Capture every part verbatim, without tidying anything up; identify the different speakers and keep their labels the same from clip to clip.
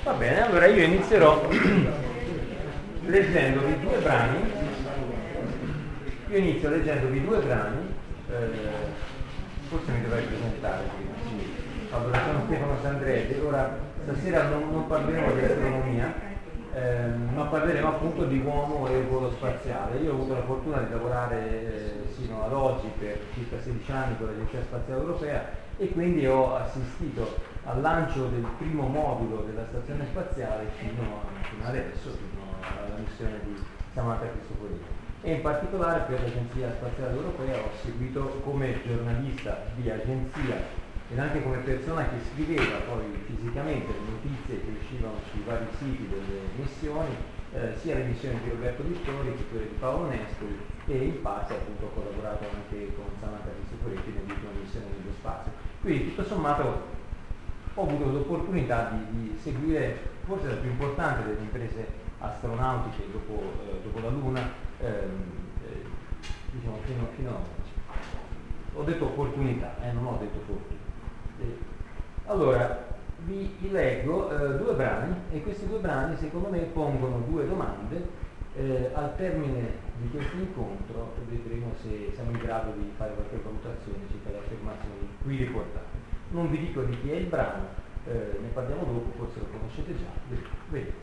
Speaker 1: Va bene, allora io inizierò leggendovi due brani. Io inizio leggendovi due brani. Eh, forse mi dovrei presentare prima. Sì. Allora, sono Stefano Sandretti. Ora, stasera non, non parleremo di astronomia, eh, ma parleremo appunto di uomo e volo spaziale. Io ho avuto la fortuna di lavorare eh, sino ad oggi per circa sedici anni con l'Agenzia Spaziale Europea e quindi ho assistito al lancio del primo modulo della stazione spaziale fino, a, fino adesso, fino alla missione di Samantha Cristoforetti. E in particolare per l'Agenzia Spaziale Europea ho seguito come giornalista di agenzia ed anche come persona che scriveva poi fisicamente le notizie che uscivano sui vari siti delle missioni, eh, sia le missioni di Roberto Vittori che quelle di Paolo Nespoli, e in parte appunto ho collaborato anche con Samantha Cristoforetti nell'ultima missione dello spazio. Quindi tutto sommato ho avuto l'opportunità di, di seguire forse la più importante delle imprese astronautiche dopo, eh, dopo la Luna, ehm, eh, diciamo fino, fino a oggi. Ho detto opportunità, eh, non ho detto fortuna. Eh, allora, vi, vi leggo eh, due brani e questi due brani secondo me pongono due domande. Eh, al termine di questo incontro vedremo se siamo in grado di fare qualche valutazione circa le affermazioni qui riportate. Non vi dico di chi è il brano, eh, ne parliamo dopo, forse lo conoscete già. Vedete.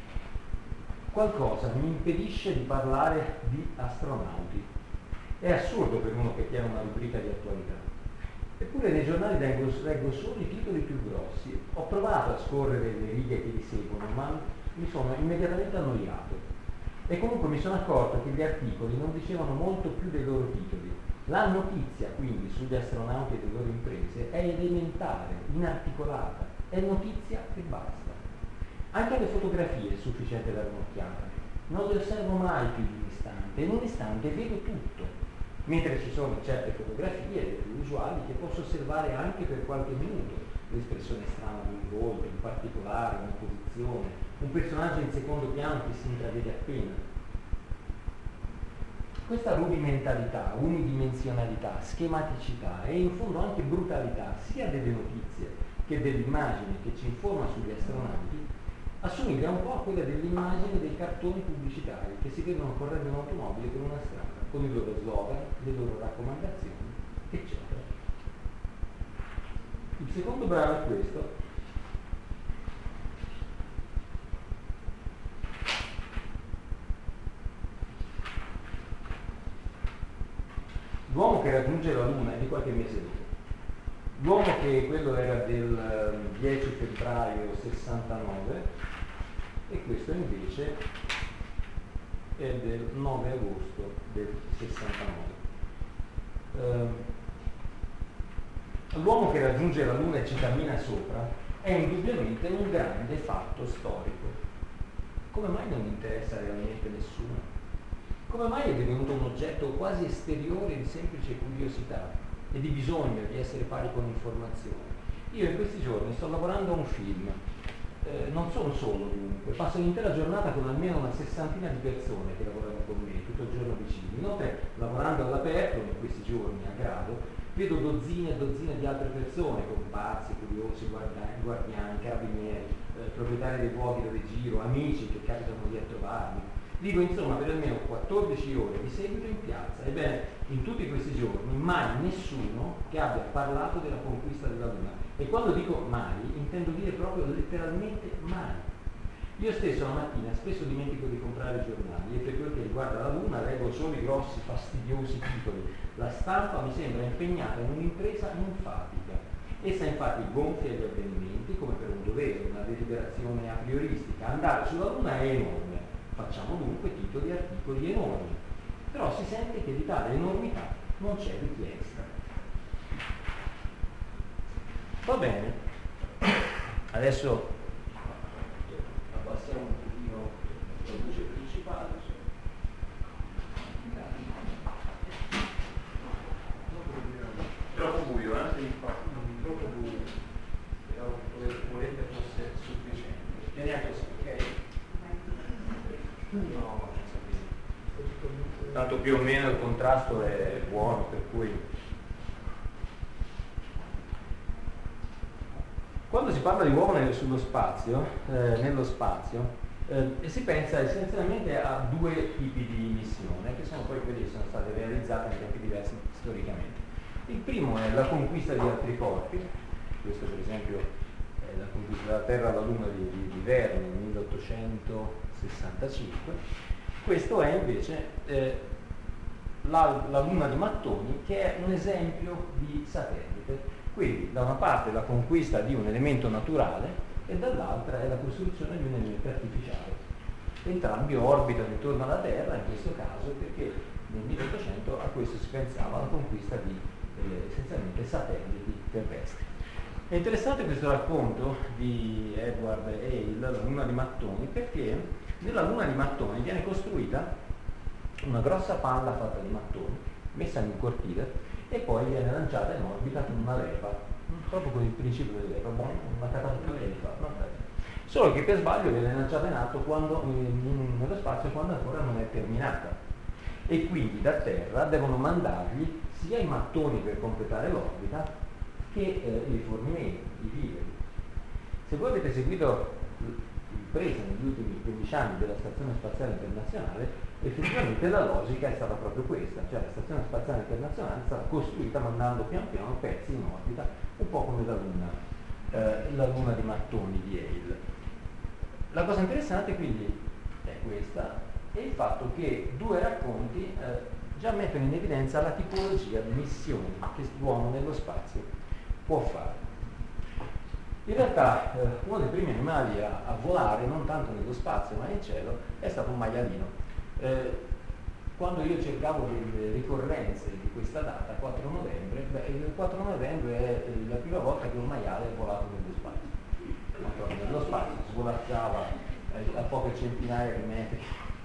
Speaker 1: Qualcosa mi impedisce di parlare di astronauti. È assurdo per uno che tiene una rubrica di attualità. Eppure nei giornali leggo, leggo solo i titoli più grossi. Ho provato a scorrere le righe che li seguono, ma mi sono immediatamente annoiato. E comunque mi sono accorto che gli articoli non dicevano molto più dei loro titoli. La notizia quindi sugli astronauti e le loro imprese è elementare, inarticolata, è notizia e basta. Anche alle fotografie è sufficiente dare un'occhiata. Non le osservo mai più di un istante, e in un istante vedo tutto. Mentre ci sono certe fotografie, le più usuali, che posso osservare anche per qualche minuto. L'espressione strana di un volto, in particolare, una posizione, un personaggio in secondo piano che si intravede appena. Questa rudimentalità, unidimensionalità, schematicità e in fondo anche brutalità sia delle notizie che dell'immagine che ci informa sugli astronauti assomiglia un po' a quella dell'immagine dei cartoni pubblicitari che si vedono correndo in automobile per una strada, con i loro slogan, le loro raccomandazioni, eccetera. Il secondo brano è questo. L'uomo che raggiunge la Luna è di qualche mese dopo. L'uomo che quello era del dieci febbraio sessantanove e questo invece è del nove agosto del sessantanove. Uh, l'uomo che raggiunge la Luna e ci cammina sopra è indubbiamente un grande fatto storico. Come mai non interessa realmente nessuno? Come mai è divenuto un oggetto quasi esteriore di semplice curiosità e di bisogno di essere pari con informazioni? Io in questi giorni sto lavorando a un film, eh, non sono solo dunque, passo l'intera giornata con almeno una sessantina di persone che lavorano con me, tutto il giorno vicini. Inoltre, lavorando all'aperto in questi giorni a grado, vedo dozzine e dozzine di altre persone, comparsi, curiosi, guardiani, guardiani carabinieri, eh, proprietari dei luoghi dove giro, amici che capitano lì a trovarmi. Vivo insomma per almeno quattordici ore di seguito in piazza. Ebbene, in tutti questi giorni mai nessuno che abbia parlato della conquista della Luna. E quando dico mai, intendo dire proprio letteralmente mai. Io stesso la mattina spesso dimentico di comprare giornali e per quel che riguarda la Luna leggo solo i grossi, fastidiosi titoli. La stampa mi sembra impegnata in un'impresa enfatica. Essa infatti gonfia gli avvenimenti come per un dovere, una deliberazione a prioristica. Andare sulla Luna è enorme. Facciamo dunque titoli e articoli enormi, però si sente che di tale enormità non c'è richiesta. Va bene, adesso abbassiamo un pochino la luce principale. Troppo buio, eh? Sì, troppo buio. Però volete fosse sufficiente. Teniamo così, ok? No, tanto più o meno il contrasto è buono, per cui quando si si parla di uomo nel, sullo spazio, eh, nello spazio, eh, e si pensa essenzialmente a due tipi di missione, che sono poi quelle che sono state realizzate in tempi diversi storicamente. Il primo è la conquista di altri corpi, questo per esempio è la conquista della Terra alla Luna di, di, di Verne nel milleottocentosessantacinque. Questo è invece eh, la, la Luna di Mattoni, che è un esempio di satellite. Quindi da una parte la conquista di un elemento naturale e dall'altra è la costruzione di un elemento artificiale. Entrambi orbitano intorno alla Terra in questo caso perché nel milleottocento a questo si pensava alla conquista di eh, essenzialmente satelliti terrestri. È interessante questo racconto di Edward Hale, la Luna di Mattoni, perché nella Luna di Mattoni viene costruita una grossa palla fatta di mattoni, messa in un cortile, e poi viene lanciata in orbita con una leva, proprio con il principio della leva, una catapulta di leva. Solo che per sbaglio viene lanciata in alto quando, in, in, nello spazio quando ancora non è terminata. E quindi da terra devono mandargli sia i mattoni per completare l'orbita che eh, i fornimenti, i viveri. Se voi avete seguito l'impresa negli ultimi quindici anni della Stazione Spaziale Internazionale, effettivamente la logica è stata proprio questa, cioè la Stazione Spaziale Internazionale è stata costruita mandando pian piano pezzi in orbita, un po' come la Luna, eh, la Luna di Mattoni di Hale. La cosa interessante quindi è questa, è il fatto che due racconti eh, già mettono in evidenza la tipologia di missioni che l'uomo nello spazio può fare. In realtà eh, uno dei primi animali a, a volare, non tanto nello spazio ma in cielo, è stato un maialino. Eh, quando io cercavo le ricorrenze di questa data, quattro novembre, beh, il quattro novembre è la prima volta che un maiale è volato nello spazio. Nello spazio svolazzava eh, a poche centinaia di metri,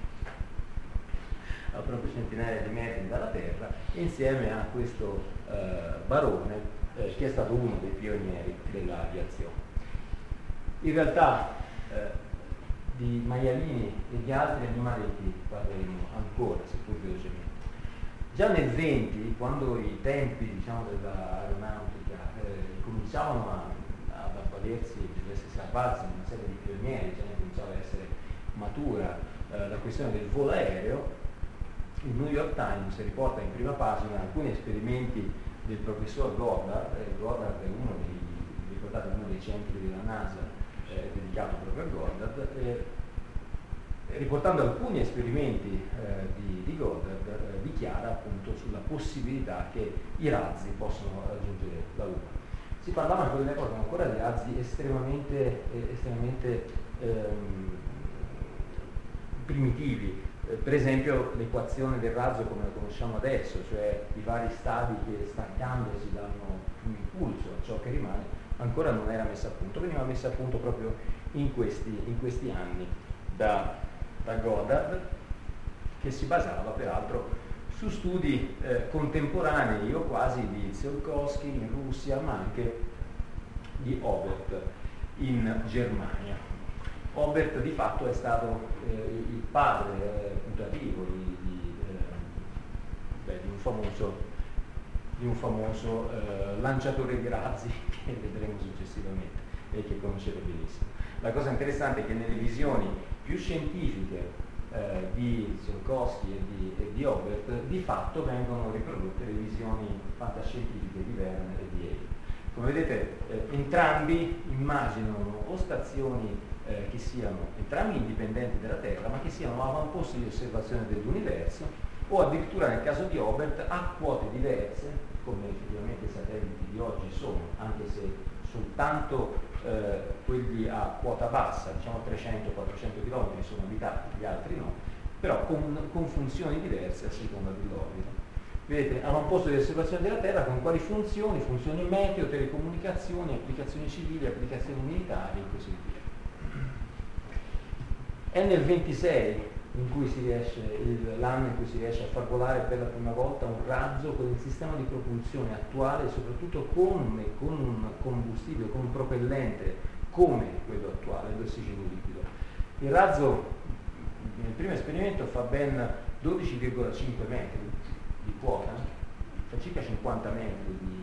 Speaker 1: a proprio centinaia di metri dalla Terra, insieme a questo eh, barone eh, che è stato uno dei pionieri dell'aviazione. In realtà eh, di maialini e di altri animaletti parleremo ancora, seppur velocemente. Già nel venti, quando i tempi diciamo, dell'aeronautica eh, cominciavano a, ad avvalersi, ad essersi avvalsi una serie di pionieri, cioè cominciava a essere matura eh, la questione del volo aereo, il New York Times riporta in prima pagina alcuni esperimenti del professor Goddard. eh, Goddard è uno dei, ricordate, uno dei centri della NASA eh, dedicato proprio a Goddard, eh, riportando alcuni esperimenti eh, di, di Goddard, eh, dichiara appunto sulla possibilità che i razzi possano raggiungere la Luna. Si parlava in quell'epoca ancora di razzi estremamente, eh, estremamente ehm, primitivi, eh, per esempio l'equazione del razzo come la conosciamo adesso, cioè i vari stadi che staccandosi danno un impulso a ciò che rimane, ancora non era messa a punto, veniva messa a punto proprio in questi, in questi anni da, da Goddard, che si basava peraltro su studi eh, contemporanei o quasi di Tsiolkovsky in Russia, ma anche di Obert in Germania. Obert di fatto è stato eh, il padre eh, putativo di, di, eh, beh, di un famoso di un famoso eh, lanciatore di razzi che vedremo successivamente e che conoscete benissimo. La cosa interessante è che nelle visioni più scientifiche eh, di Tsiolkovsky e di, e di Obert di fatto vengono riprodotte le visioni fantascientifiche di Verne e di Hale. Come vedete eh, entrambi immaginano o stazioni eh, che siano entrambi indipendenti dalla Terra ma che siano avamposti di osservazione dell'universo, o addirittura nel caso di Obert a quote diverse, come effettivamente i satelliti di oggi sono, anche se soltanto eh, quelli a quota bassa, diciamo trecento quattrocento chilometri, sono abitati, gli altri no, però con, con funzioni diverse a seconda dell'orbita. Vedete, hanno un posto di osservazione della Terra con quali funzioni, funzioni meteo, telecomunicazioni, applicazioni civili, applicazioni militari e così via. È nel ventisei in cui si riesce, l'anno in cui si riesce a far volare per la prima volta un razzo con il sistema di propulsione attuale e soprattutto con, con un combustibile, con un propellente come quello attuale, l'ossigeno liquido. Il razzo nel primo esperimento fa ben dodici virgola cinque metri di quota, fa circa cinquanta metri di, di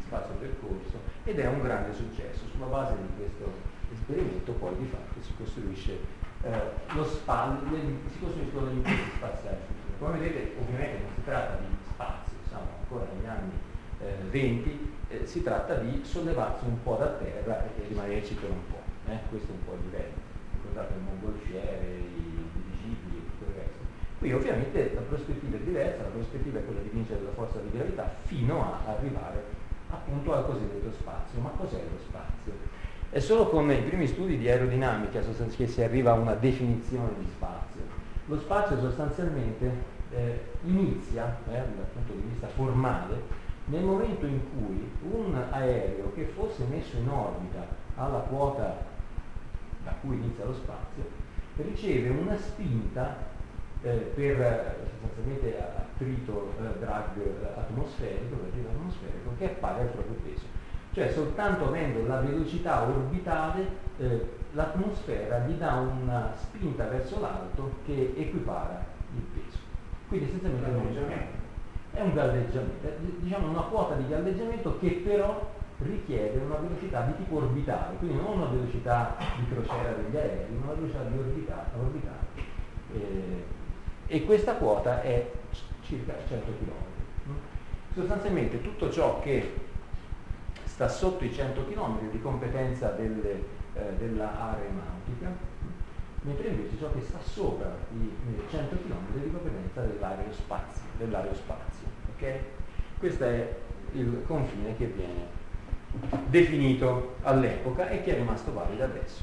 Speaker 1: spazio percorso, ed è un grande successo. Sulla base di questo esperimento poi di fatto si costruisce eh, lo spazio, si costruiscono le imprese spaziali future. Come vedete, ovviamente non si tratta di spazio, siamo ancora negli anni eh, venti, eh, si tratta di sollevarsi un po' da terra e rimanerci per un po', eh? Questo è un po' il livello. Ricordate il mongolfiere, i dirigibili e tutto il resto. Qui ovviamente la prospettiva è diversa, la prospettiva è quella di vincere la forza di gravità fino a arrivare appunto al cosiddetto spazio. Ma cos'è lo spazio? È solo con i primi studi di aerodinamica che si arriva a una definizione di spazio. Lo spazio sostanzialmente eh, inizia, eh, dal punto di vista formale, nel momento in cui un aereo che fosse messo in orbita alla quota da cui inizia lo spazio riceve una spinta eh, per eh, sostanzialmente attrito eh, drag atmosferico, atmosferico che è pari al proprio peso. Cioè soltanto avendo la velocità orbitale eh, l'atmosfera gli dà una spinta verso l'alto che equipara il peso. Quindi essenzialmente non è un galleggiamento, è, diciamo una quota di galleggiamento che però richiede una velocità di tipo orbitale, quindi non una velocità di crociera degli aerei, ma una velocità di orbitale, orbitale. Eh, e questa quota è circa cento chilometri. Sostanzialmente tutto ciò che sta sotto i cento chilometri di competenza delle, eh, della aeronautica, mentre invece ciò che sta sopra i cento chilometri di competenza dell'aerospazio, dell'aerospazio, ok? Questo è il confine che viene definito all'epoca e che è rimasto valido adesso.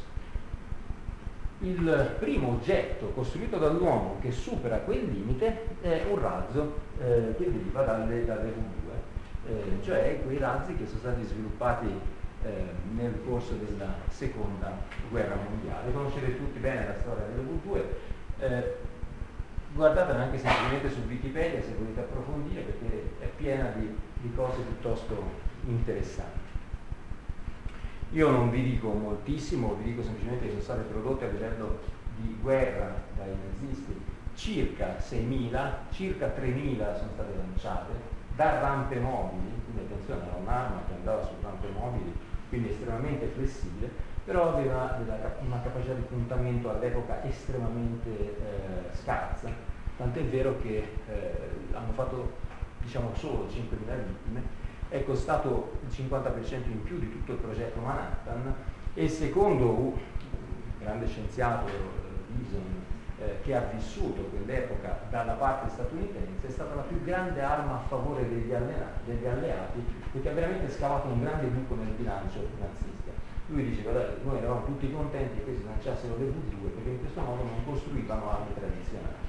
Speaker 1: Il primo oggetto costruito dall'uomo che supera quel limite è un razzo eh, che deriva dalle, dalle vu due, eh, cioè quei razzi che sono stati sviluppati eh, nel corso della seconda guerra mondiale. Conoscete tutti bene la storia delle vu due, eh, guardatela anche semplicemente su Wikipedia se volete approfondire, perché è piena di, di cose piuttosto interessanti. Io non vi dico moltissimo, vi dico semplicemente che sono state prodotte a livello di guerra dai nazisti circa seimila, circa tremila sono state lanciate da rampe mobili, quindi attenzione, era un'arma che andava su rampe mobili, quindi estremamente flessibile, però aveva della, una capacità di puntamento all'epoca estremamente eh, scarsa, tant'è vero che eh, hanno fatto diciamo solo cinquemila vittime. È costato il cinquanta per cento in più di tutto il progetto Manhattan e secondo un grande scienziato Bison eh, che ha vissuto quell'epoca dalla parte statunitense, è stata la più grande arma a favore degli, allena, degli alleati, perché ha veramente scavato un grande buco nel bilancio nazista. Lui diceva, noi eravamo tutti contenti che questi lanciassero le vu due perché in questo modo non costruivano armi tradizionali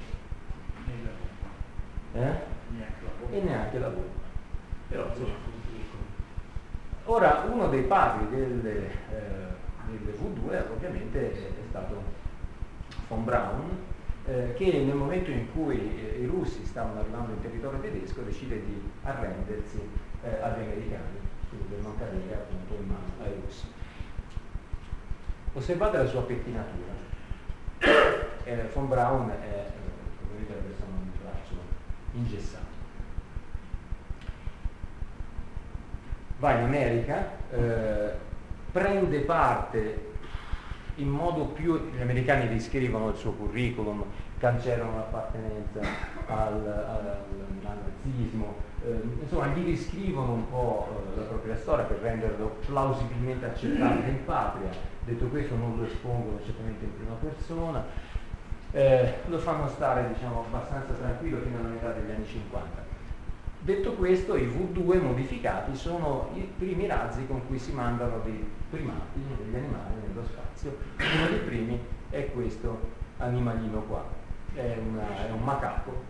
Speaker 1: eh? E neanche la bomba. Però, ora uno dei padri delle, eh, delle vu due ovviamente è, è stato von Braun, eh, che nel momento in cui eh, i russi stavano arrivando in territorio tedesco decide di arrendersi eh, agli americani, quindi per non cadere appunto in mano ai russi. Osservate la sua pettinatura. Eh, von Braun è, come vedete, la persona con il braccio ingessato. Va in America, eh, prende parte in modo più, gli americani riscrivono il suo curriculum, cancellano l'appartenenza al, al, al nazismo, eh, insomma gli riscrivono un po' eh, la propria storia per renderlo plausibilmente accettabile in patria. Detto questo non lo espongono certamente in prima persona, eh, lo fanno stare diciamo abbastanza tranquillo fino alla metà degli anni cinquanta. Detto questo, i vu due modificati sono i primi razzi con cui si mandano dei primati, degli animali nello spazio. Uno dei primi è questo animalino qua, è, una, è un macaco.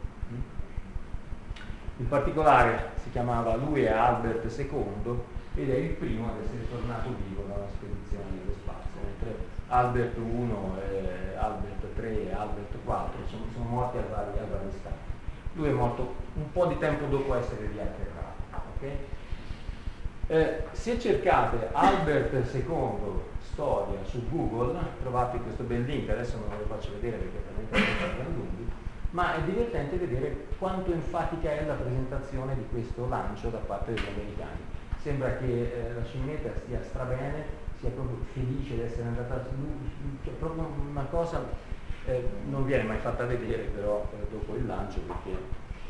Speaker 1: In particolare si chiamava, lui è Albert secondo ed è il primo ad essere tornato vivo da una spedizione nello spazio, mentre Albert uno, eh, Albert tre e Albert quattro sono, sono morti a vari, a vari stati. Lui è morto un po' di tempo dopo essere riatterrato. Okay? Eh, se cercate Albert secondo storia su Google trovate questo bel link, adesso non ve lo faccio vedere perché veramente sono lunghi, ma è divertente vedere quanto enfatica è la presentazione di questo lancio da parte degli americani. sembra che eh, la scimmietta stia strabene, sia proprio felice di essere andata su, cioè proprio una cosa, eh, non viene mai fatta vedere però eh, dopo il lancio, perché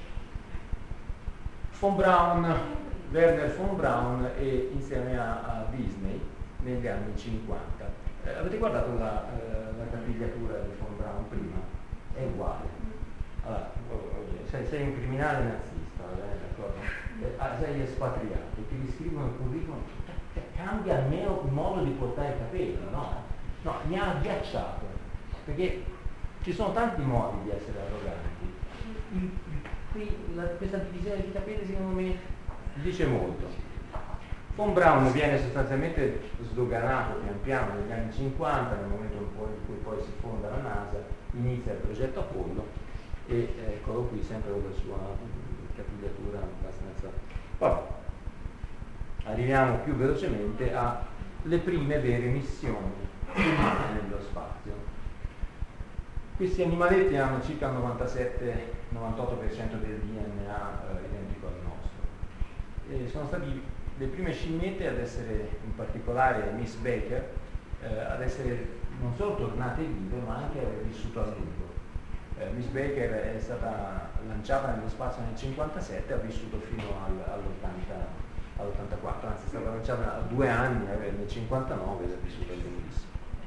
Speaker 1: von Braun, Werner von Braun, e insieme a, a Disney negli anni cinquanta. Eh, avete guardato la, eh, la capigliatura di von Braun prima? È uguale. Allora, sei, sei un criminale nazista, eh, d'accordo? Eh, ah, sei espatriato, ti riscrivono il curriculum, cioè, cambia il mio modo di portare i capelli, no? No, mi ha agghiacciato, perché ci sono tanti modi di essere arroganti. Il, il, qui, la, questa divisione di capelli secondo me dice molto. Von Braun viene sostanzialmente sdoganato pian piano negli anni cinquanta, nel momento in cui poi si fonda la NASA, inizia il progetto Apollo, e eccolo qui sempre con la sua capigliatura abbastanza. Vabbè, arriviamo più velocemente alle prime vere missioni umane nello spazio. Questi animaletti hanno circa il novantasette novantotto per cento del D N A eh, identico al nostro. E sono stati le prime scimmiette ad essere, in particolare Miss Baker, eh, ad essere non solo tornate vive ma anche aver vissuto a lungo. Eh, Miss Baker è stata lanciata nello spazio nel cinquantasette, ha vissuto fino al, all'ottantaquattro, anzi è stata lanciata a due anni nel cinquantanove ed è vissuta lunghissimo.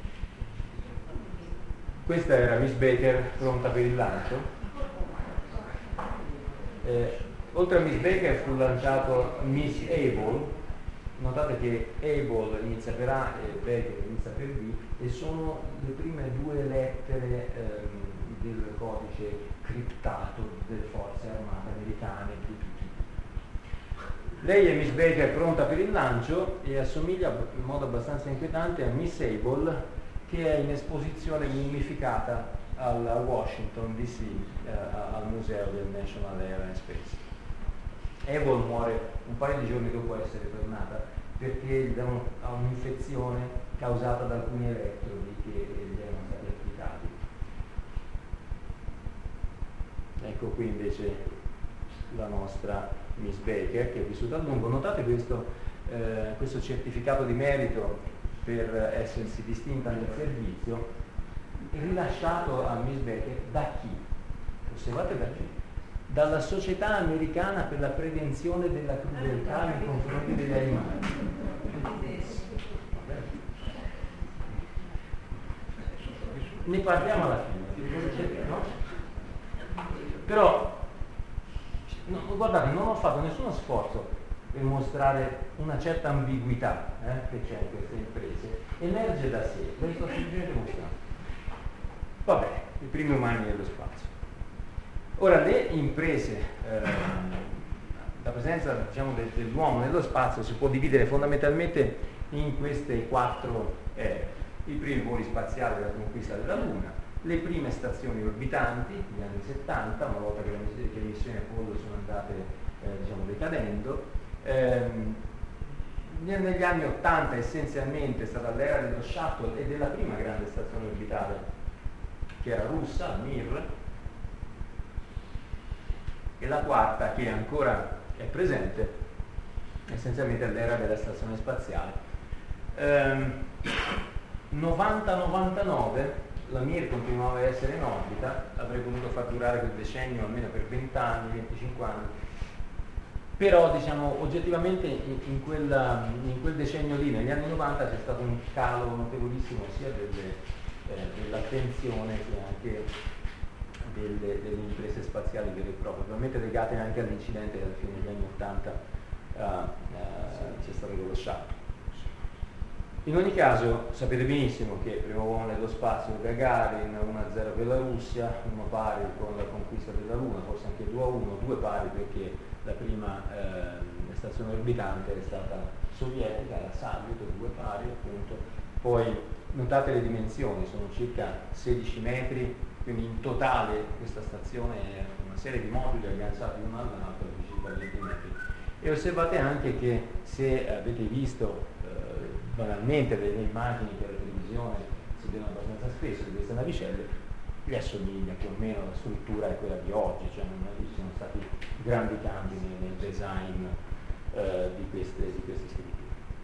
Speaker 1: Questa era Miss Baker pronta per il lancio. Eh, oltre a Miss Baker fu lanciato Miss Able. Notate che Able inizia per A e Baker inizia per B, e sono le prime due lettere ehm, del codice criptato delle forze armate americane di tutti. Lei è Miss Baker pronta per il lancio e assomiglia in modo abbastanza inquietante a Miss Able, che è in esposizione mummificata al Washington D C, eh, al museo del National Air and Space. Able muore un paio di giorni dopo essere tornata perché gli danno un'infezione causata da alcuni elettrodi che gli erano stati applicati. Ecco qui invece la nostra Miss Baker, che è vissuta a lungo. Notate questo, eh, questo certificato di merito per essersi distinta nel servizio, rilasciato a Miss Baker da chi? Osservate da chi? Dalla Società Americana per la Prevenzione della Crudeltà nei confronti degli animali. Ne parliamo alla fine, no? Però, no, guardate, non ho fatto nessuno sforzo per mostrare una certa ambiguità eh, che c'è in queste imprese, emerge da sé, ve lo sto semplicemente mostrando. Vabbè, i primi umani nello spazio. Ora, le imprese, eh, la presenza diciamo, del, dell'uomo nello spazio si può dividere fondamentalmente in queste quattro ere. I primi voli spaziali della conquista della Luna, le prime stazioni orbitanti, negli anni settanta, una volta che le, che le missioni Apollo sono andate eh, diciamo, decadendo. Ehm, negli anni ottanta essenzialmente è stata l'era dello shuttle e della prima grande stazione orbitale, che era russa, Mir, e la quarta, che ancora è presente, essenzialmente l'era della stazione spaziale. Ehm, novanta novantanove la Mir continuava a essere in orbita, avrei potuto far durare quel decennio almeno per venti anni, venticinque anni, però diciamo oggettivamente in, in, quella, in quel decennio lì, negli anni novanta, c'è stato un calo notevolissimo sia delle, eh, dell'attenzione che anche delle, delle imprese spaziali vere e proprie, probabilmente legate anche all'incidente che alla fine degli anni ottanta uh, uh, c'è stato quello shuttle. In ogni caso sapete benissimo che il primo uomo nello spazio Gagarin, uno a zero per la Russia, uno pari con la conquista della Luna, forse anche due a uno, due pari perché la prima eh, stazione orbitante è stata sovietica, la Salyut, due pari appunto. Poi notate le dimensioni, sono circa sedici metri, quindi in totale questa stazione è una serie di moduli agganciati uno all'altro di circa venti metri. E osservate anche che se avete visto banalmente delle immagini che alla televisione si vedono abbastanza spesso di queste navicelle, gli assomiglia più o meno, la struttura è quella di oggi, cioè non ci sono stati grandi cambi nel, nel design eh, di, queste, di queste scritture.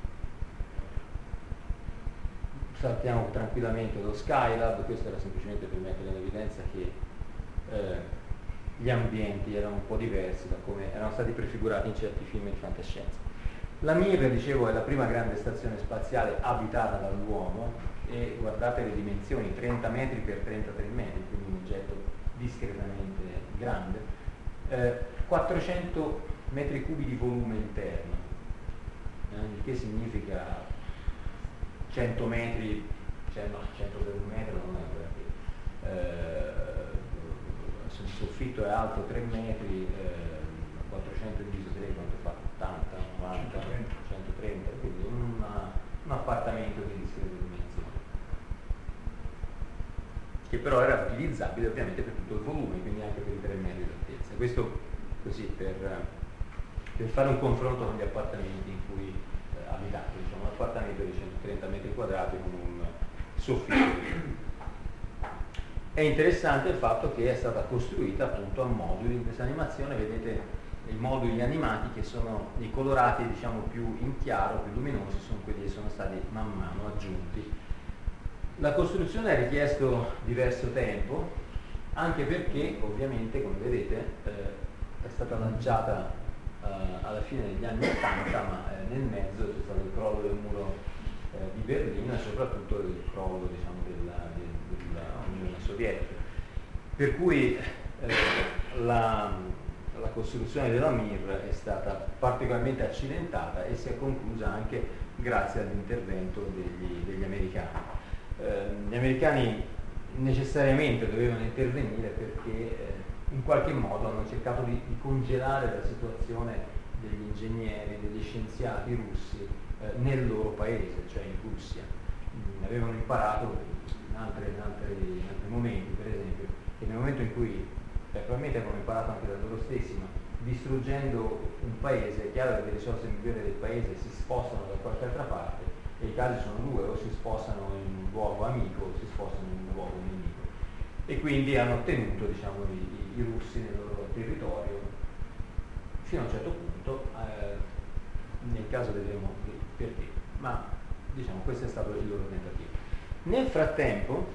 Speaker 1: Saltiamo tranquillamente lo Skylab, questo era semplicemente per mettere in evidenza che eh, gli ambienti erano un po' diversi da come erano stati prefigurati in certi film di fantascienza. La Mir, dicevo, è la prima grande stazione spaziale abitata dall'uomo e guardate le dimensioni, trenta metri per trentatré metri, quindi un oggetto discretamente grande, eh, quattrocento metri cubi di volume interno, eh, il che significa cento metri, cioè no, cento per un metro non è perché eh, se il soffitto è alto tre metri, eh, quattrocento diviso tre quanto fa? ottanta, novanta, centotrenta, quindi una, un appartamento di discrete dimensioni, che però era utilizzabile ovviamente per tutto il volume, quindi anche per i tre metri d'altezza. Questo così per, per fare un confronto con gli appartamenti in cui eh, abitate, diciamo un appartamento di centotrenta metri quadrati con un soffitto. È interessante il fatto che è stata costruita appunto a moduli. In questa animazione vedete i moduli animati che sono i colorati, diciamo, più in chiaro, più luminosi, sono quelli che sono stati man mano aggiunti. La costruzione ha richiesto diverso tempo, anche perché ovviamente, come vedete, eh, è stata lanciata eh, alla fine degli anni ottanta, ma eh, nel mezzo c'è stato il crollo del muro eh, di Berlino e soprattutto il crollo, diciamo, della, dell'Unione Sovietica. Per cui eh, la, la costruzione della Mir è stata particolarmente accidentata e si è conclusa anche grazie all'intervento degli, degli americani. Eh, gli americani necessariamente dovevano intervenire perché eh, in qualche modo hanno cercato di, di congelare la situazione degli ingegneri, degli scienziati russi eh, nel loro paese, cioè in Russia. Mm, avevano imparato in, altre, in, altre, in altri momenti, per esempio, che nel momento in cui, beh, probabilmente avevano imparato anche da loro stessi, ma distruggendo un paese, è chiaro che le risorse migliori del paese si spostano da qualche altra parte, e i casi sono due: o si spostano in un luogo amico o si spostano in un luogo nemico, e quindi hanno ottenuto, diciamo, i, i russi nel loro territorio fino a un certo punto. Eh, nel caso vedremo perché, ma diciamo questo è stato il loro tentativo. Nel frattempo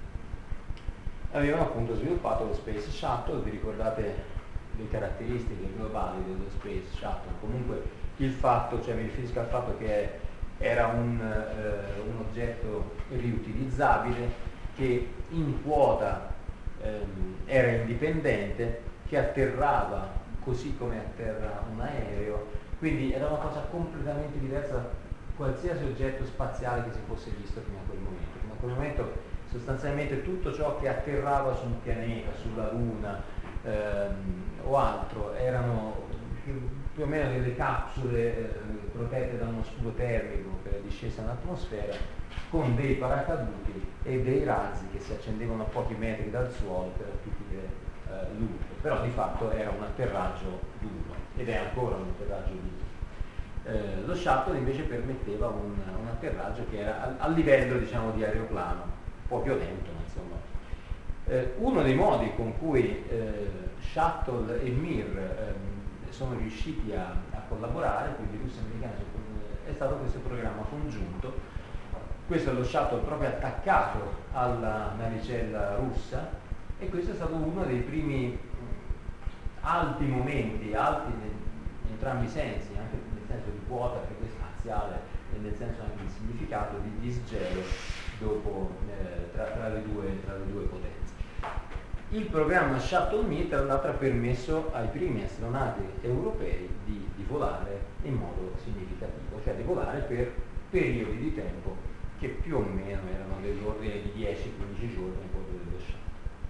Speaker 1: avevano appunto sviluppato lo Space Shuttle. Vi ricordate le caratteristiche globali dello Space Shuttle? Comunque il fatto, cioè mi riferisco al fatto che era un, eh, un oggetto riutilizzabile, che in quota ehm, era indipendente, che atterrava così come atterra un aereo, quindi era una cosa completamente diversa da qualsiasi oggetto spaziale che si fosse visto fino a quel momento. Fino a quel momento sostanzialmente tutto ciò che atterrava su un pianeta, sulla Luna ehm, o altro erano più o meno delle capsule eh, protette da uno scudo termico per la discesa in atmosfera, con dei paracaduti e dei razzi che si accendevano a pochi metri dal suolo per attutire eh, l'urto. Però di fatto era un atterraggio duro, ed è ancora un atterraggio duro. Eh, lo shuttle invece permetteva un, un atterraggio che era a, a livello, diciamo, di aeroplano, un po' violento, ma insomma. Eh, uno dei modi con cui eh, Shuttle e Mir ehm, sono riusciti a, a collaborare, quindi russi e americani, è stato questo programma congiunto. Questo è lo shuttle proprio attaccato alla navicella russa, e questo è stato uno dei primi alti momenti, alti in entrambi i sensi, anche nel senso di quota perché spaziale e nel senso anche di significato, di disgelo dopo, eh, tra, tra, le due, tra le due potenze. Il programma Shuttle Mir, tra l'altro, ha permesso ai primi astronauti europei di, di volare in modo significativo, cioè di volare per periodi di tempo che più o meno erano dell'ordine di dieci quindici giorni a bordo dello shuttle.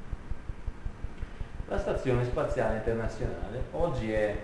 Speaker 1: La Stazione Spaziale Internazionale oggi è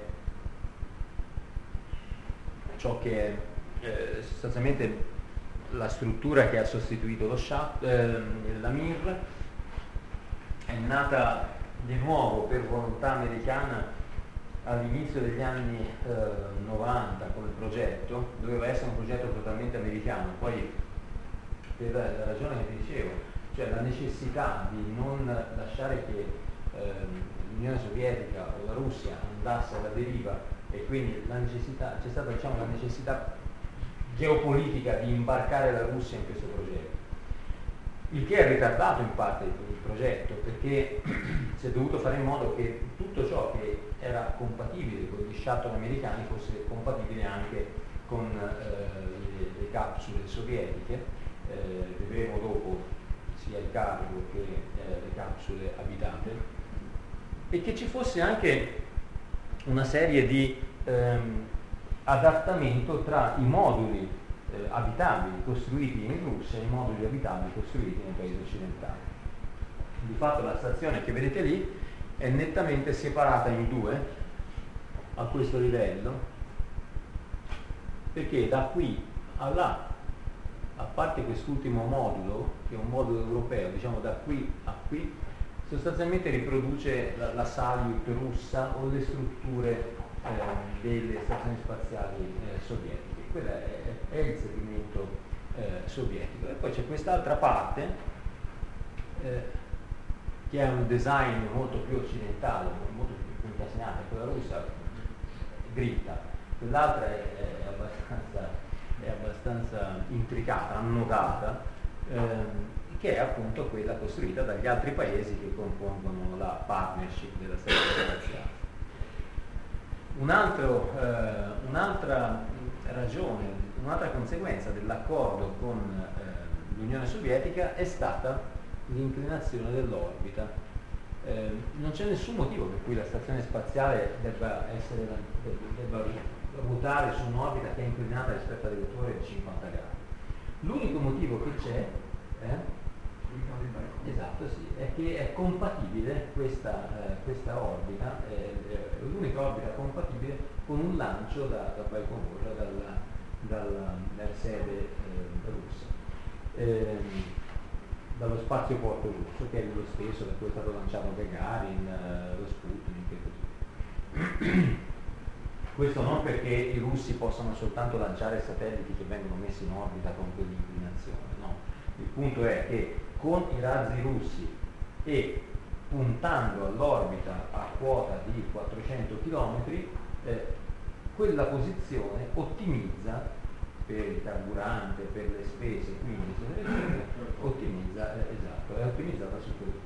Speaker 1: ciò che è eh, sostanzialmente la struttura che ha sostituito lo shuttle, eh, la Mir. È nata di nuovo per volontà americana all'inizio degli anni eh, novanta come progetto. Doveva essere un progetto totalmente americano, poi per la ragione che ti dicevo, cioè la necessità di non lasciare che eh, l'Unione Sovietica o la Russia andasse alla deriva e quindi la necessità, c'è stata diciamo, la necessità geopolitica di imbarcare la Russia in questo progetto, il che ha ritardato in parte il progetto, perché si è dovuto fare in modo che tutto ciò che era compatibile con gli shuttle americani fosse compatibile anche con eh, le, le capsule sovietiche, eh, vedremo dopo sia il cargo che eh, le capsule abitate, e che ci fosse anche una serie di ehm, adattamento tra i moduli eh, abitabili costruiti in Russia e i moduli abitabili costruiti nei paesi occidentali. Di fatto la stazione che vedete lì è nettamente separata in due a questo livello, perché da qui a là, a parte quest'ultimo modulo, che è un modulo europeo, diciamo da qui a qui, sostanzialmente riproduce la, la Salyut russa o le strutture eh, delle stazioni spaziali eh, sovietiche. Quello è, è il segmento eh, sovietico. E poi c'è quest'altra parte eh, che è un design molto più occidentale, molto più incasinata, quella russa dritta, quell'altra è, è, abbastanza, è abbastanza intricata, annodata, ehm, che è appunto quella costruita dagli altri paesi che compongono la partnership della stazione spaziale. Un altro, eh, un'altra ragione, un'altra conseguenza dell'accordo con eh, l'Unione Sovietica è stata l'inclinazione dell'orbita. Eh, non c'è nessun motivo per cui la stazione spaziale debba, essere, debba ruotare su un'orbita che è inclinata rispetto all'equatore di cinquanta gradi. L'unico motivo che c'è è Esatto, sì, è che è compatibile questa, eh, questa orbita, è, è l'unica orbita compatibile con un lancio da, da Baikonur, dalla, dalla, dalla sede eh, russa, eh, dallo spazioporto russo, che è lo stesso da cui è stato lanciato Gagarin, eh, lo Sputnik e così. Questo non perché i russi possano soltanto lanciare satelliti che vengono messi in orbita con quell'inclinazione, no. Il punto è che con i razzi russi e puntando all'orbita a quota di quattrocento chilometri, eh, quella posizione ottimizza per il carburante, per le spese, quindi ottimizza, eh, esatto, è ottimizzata sul territorio.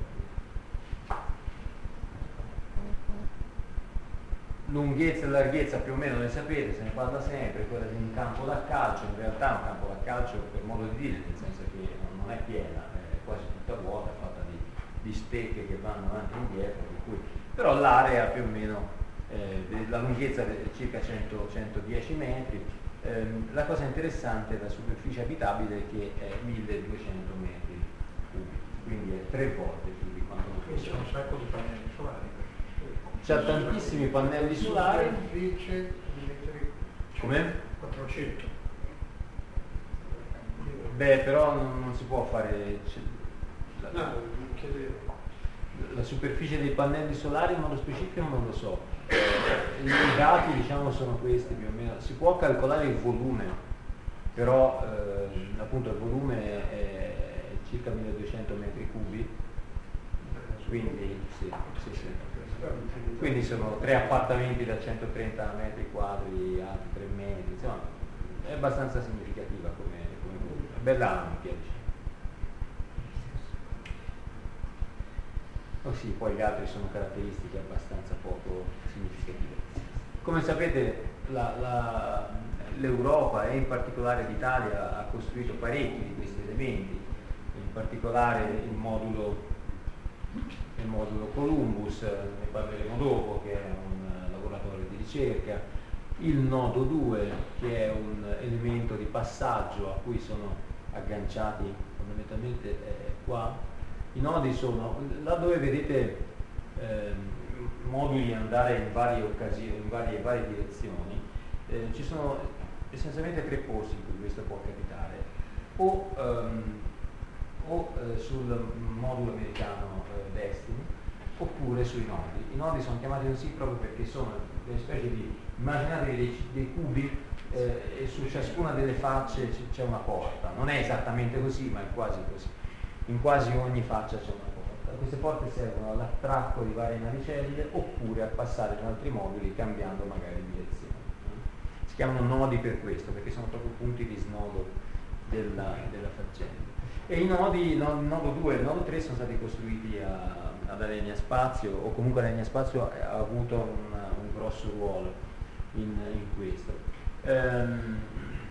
Speaker 1: Lunghezza e larghezza più o meno le sapete, se ne parla sempre, quella di un campo da calcio, in realtà un campo da calcio per modo di dire, nel senso che non è piena, è quasi tutta vuota, fatta di, di stecche che vanno avanti e indietro, per cui, però l'area più o meno, eh, la lunghezza è circa cento centodieci metri, eh, la cosa interessante è la superficie abitabile che è milleduecento metri cubi, quindi è tre volte più di quanto non
Speaker 2: c'è un sacco di pannelli solari.
Speaker 1: C'ha tantissimi pannelli solari. Come?
Speaker 2: quattrocento.
Speaker 1: Beh, però non, non si può fare la,
Speaker 2: no, chiedevo.
Speaker 1: La superficie dei pannelli solari in modo specifico non lo so. I dati diciamo sono questi più o meno. Si può calcolare il volume, però eh, appunto il volume è circa milleduecento metri cubi, quindi sì, sì, sì. Quindi sono tre appartamenti da centotrenta metri quadri, altri tre metri, insomma è abbastanza significativa come, come volume, bella ampia, diciamo. Oh sì, poi gli altri sono caratteristiche abbastanza poco significative. Come sapete la, la, l'Europa e in particolare l'Italia ha costruito parecchi di questi elementi, in particolare il modulo il modulo Columbus, ne parleremo dopo, che è un laboratorio di ricerca, il nodo due, che è un elemento di passaggio a cui sono agganciati fondamentalmente eh, qua. I nodi sono, là dove vedete eh, moduli andare in varie occasioni, in varie, varie direzioni, eh, ci sono essenzialmente tre posti in cui questo può capitare, o ehm, o eh, sul modulo americano eh, Destiny, oppure sui nodi. I nodi sono chiamati così proprio perché sono delle specie di, immaginate dei, dei cubi eh, e su ciascuna delle facce c'è una porta. Non è esattamente così, ma è quasi così. In quasi ogni faccia c'è una porta. queste porte servono all'attracco di varie navicelle oppure a passare in altri moduli cambiando magari direzione. Si chiamano nodi per questo, perché sono proprio punti di snodo della, della faccenda. E i nodi, il nodo due e il nodo tre sono stati costruiti a, ad Alenia Spazio, o comunque Alenia Spazio ha avuto un, un grosso ruolo in, in questo. Ehm,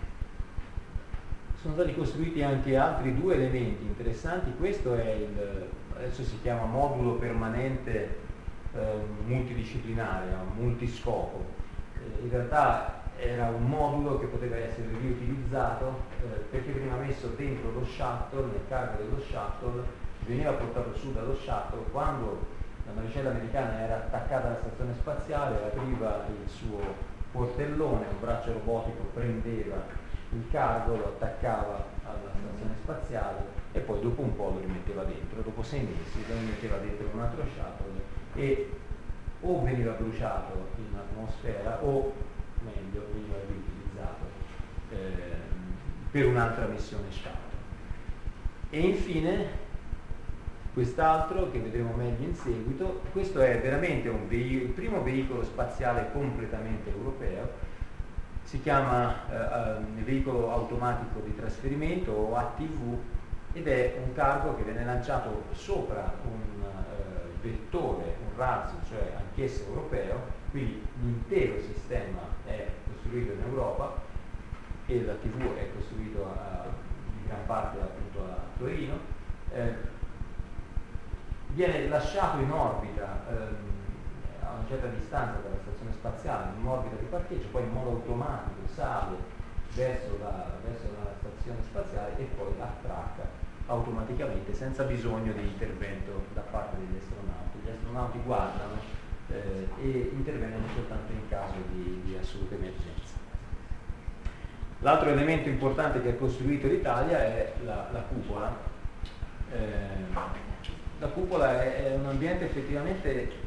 Speaker 1: sono stati costruiti anche altri due elementi interessanti. Questo è il, adesso si chiama modulo permanente eh, multidisciplinare, multiscopo. Eh, in realtà era un modulo che poteva essere riutilizzato eh, perché veniva messo dentro lo shuttle, nel cargo dello shuttle, veniva portato su dallo shuttle. Quando la navicella americana era attaccata alla stazione spaziale, apriva il suo portellone, un braccio robotico prendeva il cargo, lo attaccava alla stazione spaziale e poi dopo un po' lo rimetteva dentro. Dopo sei mesi lo rimetteva dentro un altro shuttle e o veniva bruciato in atmosfera o meglio veniva riutilizzato eh, per un'altra missione shuttle. E infine quest'altro che vedremo meglio in seguito, questo è veramente un veicolo, il primo veicolo spaziale completamente europeo, si chiama eh, eh, veicolo automatico di trasferimento o A T V ed è un cargo che viene lanciato sopra un eh, vettore, un razzo, cioè anch'esso europeo, quindi l'intero sistema è costruito in Europa e l'A T V è costruito a, in gran parte appunto a Torino. Eh, viene lasciato in orbita ehm, a una certa distanza dalla stazione spaziale, in un'orbita di parcheggio, poi in modo automatico sale verso la, verso la stazione spaziale e poi attracca automaticamente senza bisogno di intervento da parte degli astronauti. Gli astronauti guardano eh, e intervengono soltanto in caso di, di assoluta emergenza. L'altro elemento importante che ha costruito l'Italia è la, la cupola. Eh, la cupola è, è un ambiente effettivamente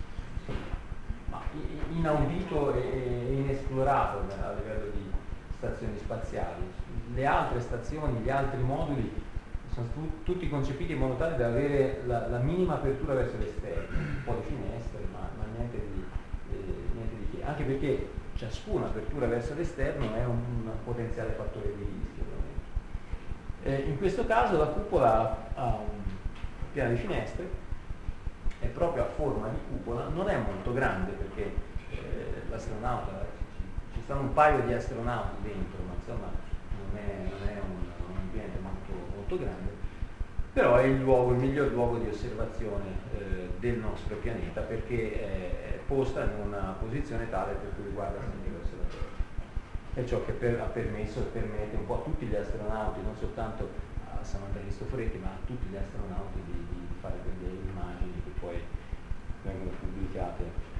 Speaker 1: inaudito e inesplorato a livello di stazioni spaziali. Le altre stazioni, gli altri moduli sono tu, tutti concepiti in modo tale da avere la, la minima apertura verso l'esterno, un po' di finestre, ma, ma niente, di, eh, niente di che, anche perché ciascuna apertura verso l'esterno è un, un potenziale fattore di rischio. Eh, in questo caso la cupola ha un piano di finestre, è proprio a forma di cupola, non è molto grande perché eh, l'astronauta, ci, ci stanno un paio di astronauti dentro, ma insomma non è, non è un, un ambiente molto, molto grande, però è il luogo, il miglior luogo di osservazione eh, del nostro pianeta perché è posta in una posizione tale per cui guarda sempre l'osservatore. È ciò che per, ha permesso e permette un po' a tutti gli astronauti, non soltanto a Samantha Cristoforetti, ma a tutti gli astronauti di, di fare delle immagini che poi vengono pubblicate.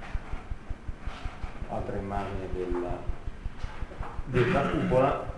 Speaker 1: Altra immagine della, della cupola,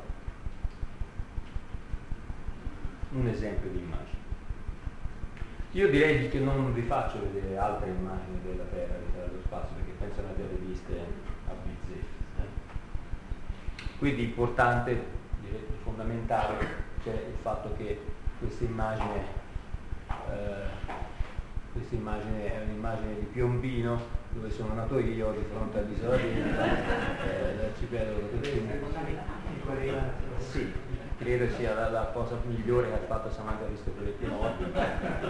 Speaker 1: un esempio di immagine. Io direi che non vi faccio vedere altre immagini della Terra e dello spazio perché penso ne abbiate viste a bizzeffe. Quindi importante, direi fondamentale, c'è il fatto che questa immagine, eh, questa immagine è un'immagine di Piombino, dove sono nato io, di fronte all'isola d'Elba, eh, l'arcipelago di Sì, credo sia la, la cosa migliore che ha fatto Samantha Cristoforetti in orbita.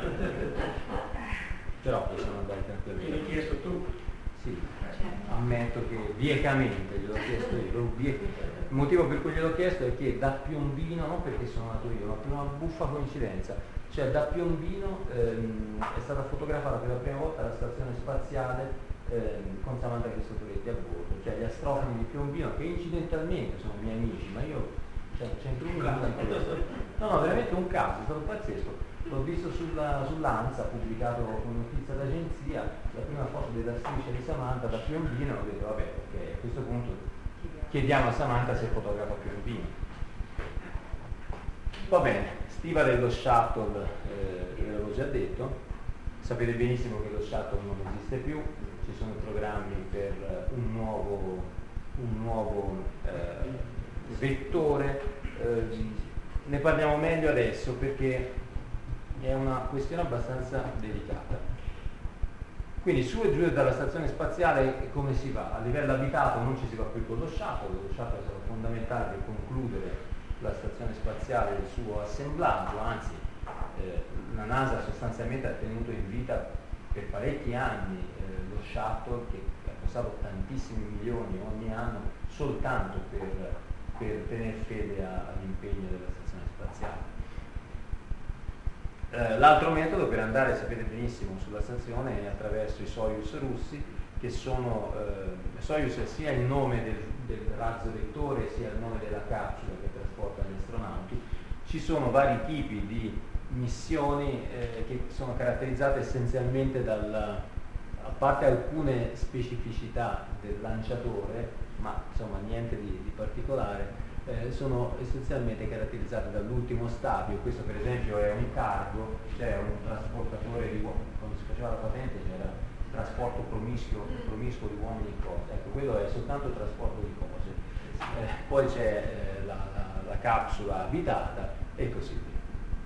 Speaker 1: Però possiamo andare tranquillamente.
Speaker 2: L'hai chiesto tu?
Speaker 1: Sì, ammetto che viecamente gliel'ho chiesto io. Il motivo per cui gliel'ho chiesto è che da Piombino, non perché sono nato io, ma per una buffa coincidenza, cioè da Piombino ehm, è stata fotografata per la prima volta la stazione spaziale ehm, con Samantha Cristoforetti a bordo, cioè gli astrofoni di Piombino che incidentalmente sono miei amici, ma io cioè, c'entro un nulla in questo. No, no, veramente un caso, è stato pazzesco. L'ho visto sulla, sull'ANSA, pubblicato con notizia d'agenzia, la prima foto della striscia di Samantha da Piombino, ho detto vabbè, ok, a questo punto chiediamo a Samantha se fotografa Piombino. Va bene, stiva dello shuttle, eh, ve l'avevo già detto, sapete benissimo che lo shuttle non esiste più, ci sono programmi per un nuovo, un nuovo eh, vettore, eh, ne parliamo meglio adesso perché è una questione abbastanza delicata. Quindi su e giù dalla stazione spaziale come si va? A livello abitato non ci si va più con lo shuttle, lo shuttle sarà fondamentale per concludere la stazione spaziale e il suo assemblaggio, anzi eh, la NASA sostanzialmente ha tenuto in vita per parecchi anni eh, lo shuttle che ha costato tantissimi milioni ogni anno soltanto per, per tenere fede a, all'impegno della stazione spaziale. Eh, l'altro metodo per andare, sapete benissimo, sulla stazione è attraverso i Soyuz russi, che sono eh, Soyuz è sia il nome del, del razzo vettore sia il nome della capsula che trasporta gli astronauti. Ci sono vari tipi di missioni eh, che sono caratterizzate essenzialmente dal, a parte alcune specificità del lanciatore, ma insomma niente di, di particolare, Eh, sono essenzialmente caratterizzate dall'ultimo stadio. Questo per esempio è un cargo, cioè un trasportatore di uomini, quando si faceva la patente c'era trasporto promiscuo, promiscuo di uomini e cose, ecco, quello è soltanto trasporto di cose. Eh, poi c'è eh, la, la, la capsula abitata e così via.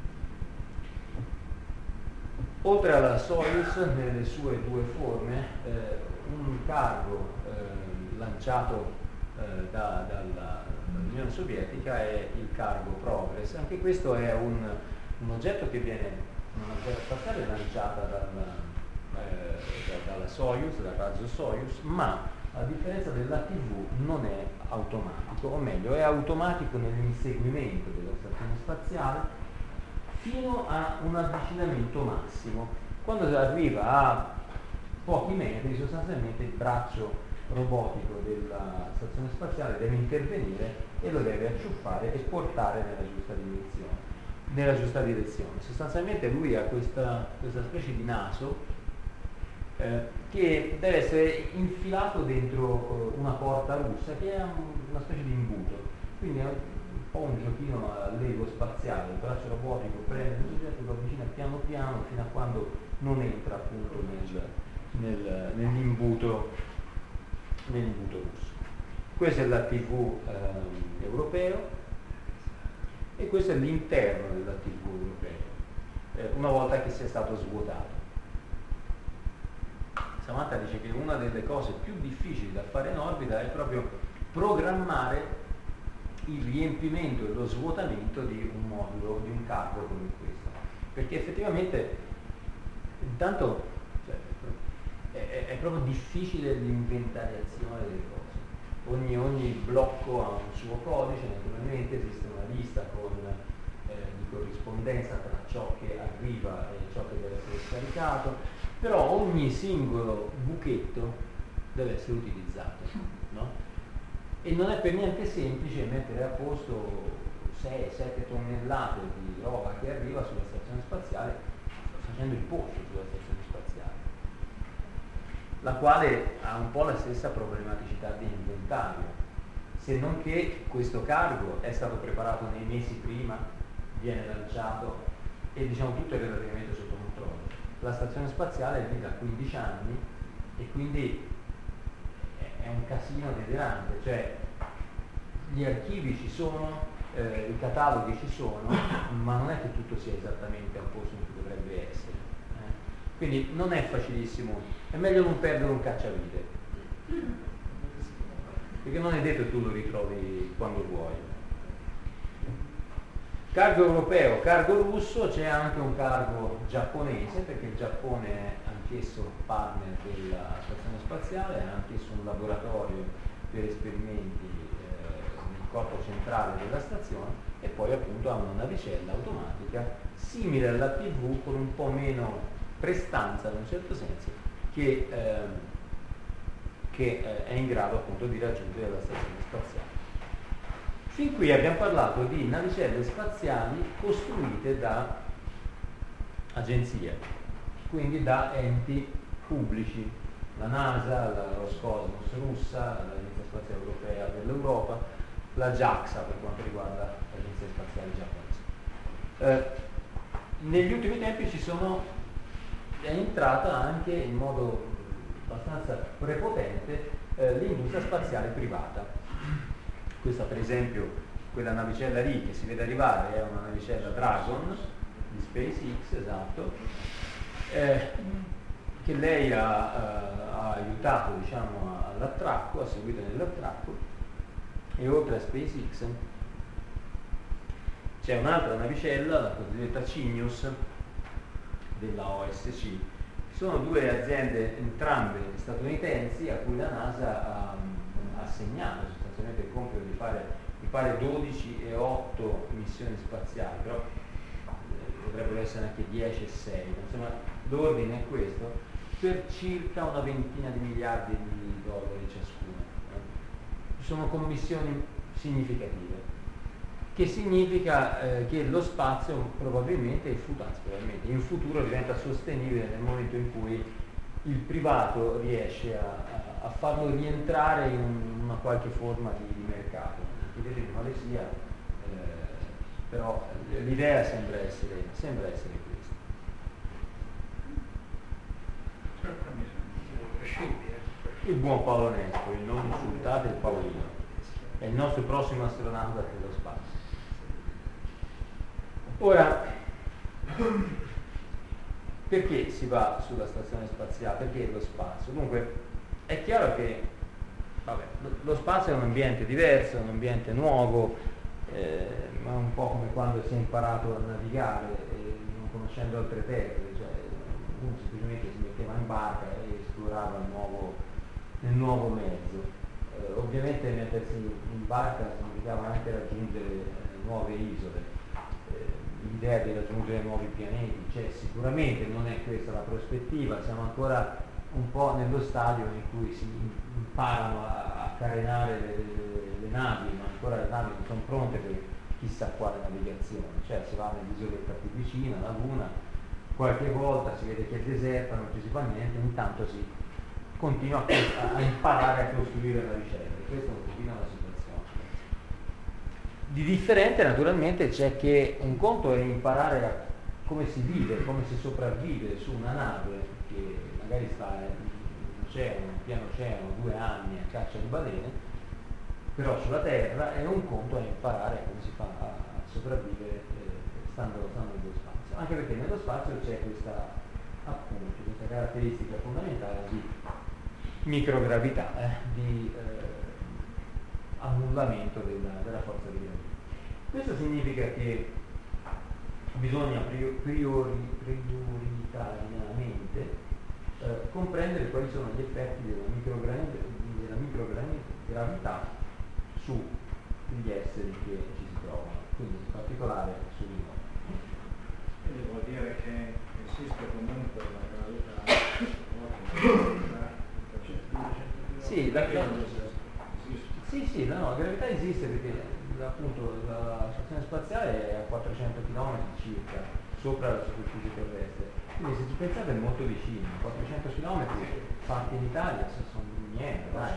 Speaker 1: Oltre alla Soyuz, nelle sue due forme, eh, un cargo eh, lanciato eh, da, dalla l'Unione Sovietica è il cargo Progress. Anche questo è un, un oggetto che viene, una navicella spaziale lanciata dalla, eh, da, dalla Soyuz, dal razzo Soyuz, ma a differenza della tivù non è automatico, o meglio è automatico nell'inseguimento della stazione spaziale fino a un avvicinamento massimo. Quando arriva a pochi metri, sostanzialmente il braccio robotico della stazione spaziale deve intervenire e lo deve acciuffare e portare nella giusta direzione. Nella giusta direzione. Sostanzialmente lui ha questa, questa specie di naso eh, che deve essere infilato dentro eh, una porta russa che è un, una specie di imbuto. Quindi è un po' un giochino a Lego spaziale, il braccio robotico prende il soggetto, lo avvicina piano piano fino a quando non entra appunto nel, nel, nell'imbuto nell'imbuto russo. Questo è la tivù eh, europeo e questo è l'interno della tivù europea, eh, una volta che sia stato svuotato. Samantha dice che una delle cose più difficili da fare in orbita è proprio programmare il riempimento e lo svuotamento di un modulo, di un cargo come questo, perché effettivamente intanto cioè, è, è proprio difficile l'inventariazione delle cose. Ogni, ogni blocco ha un suo codice, naturalmente esiste una lista con, eh, di corrispondenza tra ciò che arriva e ciò che deve essere scaricato, però ogni singolo buchetto deve essere utilizzato, no? E non è per niente semplice mettere a posto sei sette tonnellate di roba che arriva sulla stazione spaziale facendo il posto sulla stazione spaziale, la quale ha un po' la stessa problematicità di inventario, se non che questo cargo è stato preparato nei mesi prima, viene lanciato e diciamo tutto è relativamente sotto controllo. La stazione spaziale è lì da quindici anni e quindi è un casino delirante, cioè gli archivi ci sono, eh, i cataloghi ci sono, ma non è che tutto sia esattamente al posto in cui dovrebbe essere. Eh? Quindi non è facilissimo, è meglio non perdere un cacciavite, perché non è detto che tu lo ritrovi quando vuoi. Cargo europeo, cargo russo, c'è anche un cargo giapponese, perché il Giappone è anch'esso partner della stazione spaziale, è anch'esso un laboratorio per esperimenti eh, nel corpo centrale della stazione, e poi appunto ha una navicella automatica simile alla tivù con un po' meno prestanza in un certo senso, che, eh, che eh, è in grado appunto di raggiungere la stazione spaziale. Fin qui abbiamo parlato di navicelle spaziali costruite da agenzie, quindi da enti pubblici, la NASA, la Roscosmos russa, l'Agenzia Spaziale Europea dell'Europa, la JAXA per quanto riguarda l'Agenzia Spaziale Giapponese. Eh, negli ultimi tempi ci sono, è entrata anche in modo abbastanza prepotente eh, l'industria spaziale privata. Questa per esempio, quella navicella lì che si vede arrivare è una navicella Dragon, di SpaceX, esatto, eh, che lei ha, uh, ha aiutato, diciamo, all'attracco, ha seguito nell'attracco, e oltre a SpaceX c'è un'altra navicella, la cosiddetta Cygnus della O S C. Sono due aziende, entrambe statunitensi, a cui la NASA ha assegnato sostanzialmente il compito di fare, di fare dodici e otto missioni spaziali, però eh, dovrebbero essere anche dieci e sei, insomma l'ordine è questo, per circa una ventina di miliardi di dollari ciascuna. Eh. Sono commissioni significative, che significa eh, che lo spazio probabilmente, il futuro, probabilmente in futuro diventa sostenibile nel momento in cui il privato riesce a, a, a farlo rientrare in un, una qualche forma di, di mercato. Vedete quale sia, eh, però l'idea sembra essere, sembra essere questa. Il buon Paolo Nespoli, non insultate il Paolino, è il nostro prossimo astronauta dello spazio. Ora, perché si va sulla stazione spaziale? Perché lo spazio? Dunque, è chiaro che vabbè, lo, lo spazio è un ambiente diverso, è un ambiente nuovo, eh, ma è un po' come quando si è imparato a navigare eh, non conoscendo altre terre, cioè uno semplicemente si metteva in barca e esplorava il nuovo, il nuovo mezzo. Eh, ovviamente mettersi in barca significava anche raggiungere eh, nuove isole. L'idea di raggiungere nuovi pianeti c'è, cioè, sicuramente non è questa la prospettiva, siamo ancora un po' nello stadio in cui si imparano a, a carenare le, le, le navi, ma ancora le navi non sono pronte per chissà quale navigazione, cioè si va nell'isoletta più vicina, laguna, qualche volta si vede che è deserta, non ci si fa niente, intanto si continua a, a imparare a costruire navicelle, questa è un pochino la situazione. Di differente naturalmente c'è che un conto è imparare a come si vive, come si sopravvive su una nave che magari sta in oceano, in piano oceano, due anni a caccia di balene, però sulla terra, e un conto è imparare come si fa a, a sopravvivere eh, stando, stando nello spazio, anche perché nello spazio c'è questa, appunto, questa caratteristica fondamentale di microgravità, eh, di eh, annullamento della, della forza di gravità. Questo significa che bisogna priori, prioritariamente eh, comprendere quali sono gli effetti della microgravità, della microgravità sugli esseri che ci si trovano, quindi in particolare su di noi.
Speaker 2: Quindi vuol dire che esiste comunque la gravità.
Speaker 1: Sì, la gravità. Sì, sì, no, la gravità esiste perché appunto la stazione spaziale è a quattrocento chilometri circa sopra la superficie terrestre, quindi se ci pensate è molto vicino, quattrocento chilometri fatti in Italia se sono niente, dai.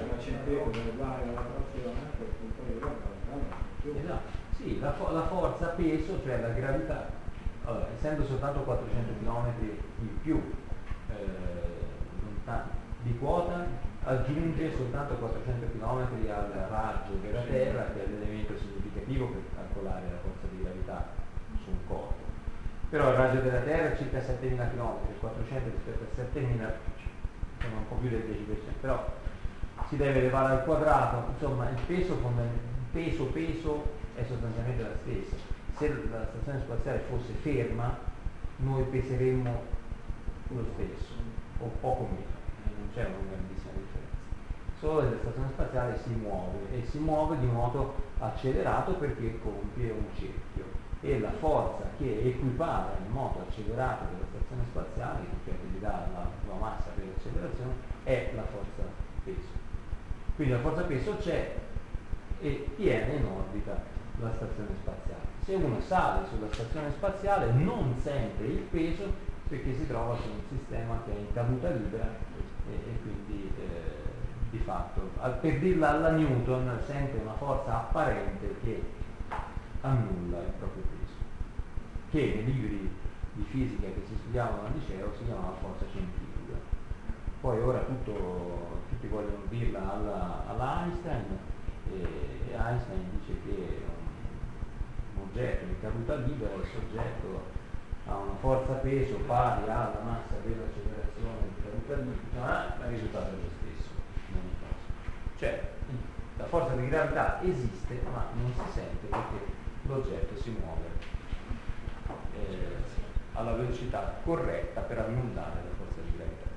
Speaker 1: Esatto, sì, la, fo- la forza peso, cioè la gravità, allora, essendo soltanto quattrocento chilometri in più eh, lontano di quota, aggiunge soltanto quattrocento chilometri al raggio della Terra, che è l'elemento significativo per calcolare la forza di gravità su un corpo. Però il raggio della Terra è circa settemila chilometri, quattrocento rispetto a settemila sono un po' più del dieci per cento, però si deve elevare al quadrato, insomma il peso, il peso, peso è sostanzialmente la stessa. Se la stazione spaziale fosse ferma, noi peseremmo lo stesso, o poco meno, non c'è una grandissima differenza. Solo la stazione spaziale si muove e si muove di modo accelerato perché compie un cerchio, e la forza che equipara il moto accelerato della stazione spaziale, che gli dà la, la massa per l'accelerazione, è la forza peso. Quindi la forza peso c'è e tiene in orbita la stazione spaziale. Se uno sale sulla stazione spaziale non sente il peso perché si trova su un sistema che è in caduta libera e, e quindi eh, di fatto, per dirla alla Newton, sente una forza apparente che annulla il proprio peso, che nei libri di fisica che si studiavano al liceo si chiamava forza centrifuga. Poi ora tutto, tutti vogliono dirla alla, alla Einstein, e Einstein dice che un, un oggetto in caduta libera, il soggetto ha una forza peso pari alla massa dell'accelerazione ma il risultato è lo stesso. Cioè la forza di gravità esiste ma non si sente perché l'oggetto si muove eh, alla velocità corretta per annullare la forza di gravità.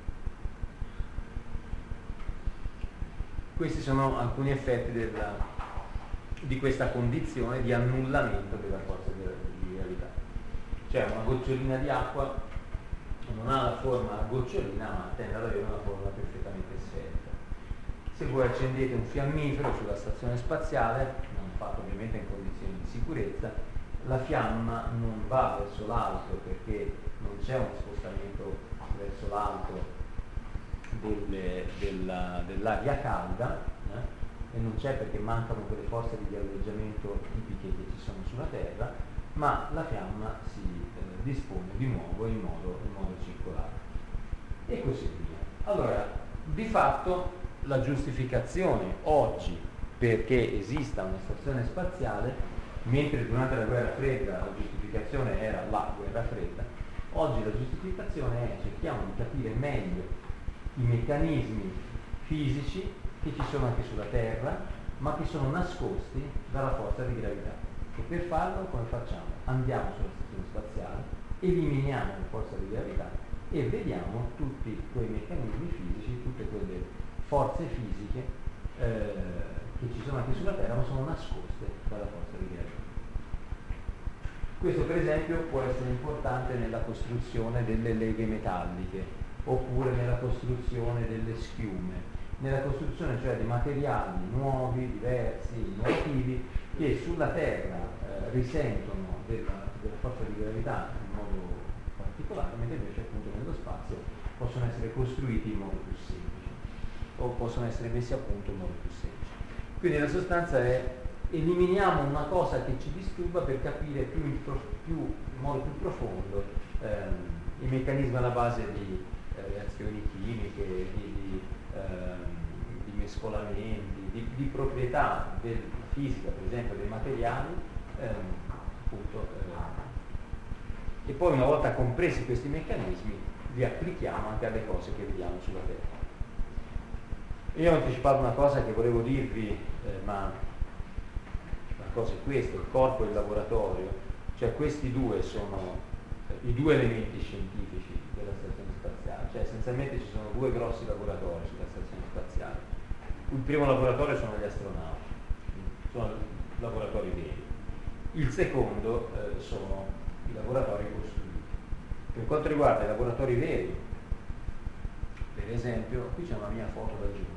Speaker 1: Questi sono alcuni effetti della, di questa condizione di annullamento della forza di, di gravità. Cioè una gocciolina di acqua non ha la forma a gocciolina ma tende ad avere una forma perfettamente sferica. Se voi accendete un fiammifero sulla stazione spaziale, non fatto ovviamente in condizioni di sicurezza, la fiamma non va verso l'alto perché non c'è un spostamento verso l'alto delle, della, dell'aria calda eh? E non c'è perché mancano quelle forze di galleggiamento tipiche che ci sono sulla Terra, ma la fiamma si eh, dispone di nuovo in modo, in modo circolare e così via. Allora, di fatto la giustificazione oggi perché esista una stazione spaziale, mentre durante la guerra fredda la giustificazione era la guerra fredda, oggi la giustificazione è cerchiamo di capire meglio i meccanismi fisici che ci sono anche sulla Terra, ma che sono nascosti dalla forza di gravità. E per farlo come facciamo? Andiamo sulla stazione spaziale, eliminiamo la forza di gravità e vediamo tutti quei meccanismi fisici, tutte quelle forze fisiche eh, che ci sono anche sulla Terra, ma sono nascoste dalla forza di gravità. Questo per esempio può essere importante nella costruzione delle leghe metalliche, oppure nella costruzione delle schiume, nella costruzione cioè di materiali nuovi, diversi, innovativi, che sulla Terra eh, risentono della, della forza di gravità in modo particolare, mentre invece appunto nello spazio possono essere costruiti in modo più semplice o possono essere messi a punto in modo più semplice. Quindi la sostanza è eliminiamo una cosa che ci disturba per capire più in, più, in modo più profondo ehm, i meccanismi alla base di eh, reazioni chimiche, di, di, ehm, di mescolamenti, di, di proprietà della fisica, per esempio dei materiali, ehm, appunto, ehm, e poi una volta compresi questi meccanismi li applichiamo anche alle cose che vediamo sulla Terra. Io ho anticipato una cosa che volevo dirvi, eh, ma la cosa è questa, il corpo e il laboratorio, cioè questi due sono eh, i due elementi scientifici della stazione spaziale, cioè essenzialmente ci sono due grossi laboratori sulla stazione spaziale. Il primo laboratorio sono gli astronauti, sono laboratori veri. Il secondo eh, sono i laboratori costruiti. Per quanto riguarda i laboratori veri, per esempio, qui c'è una mia foto da giovane.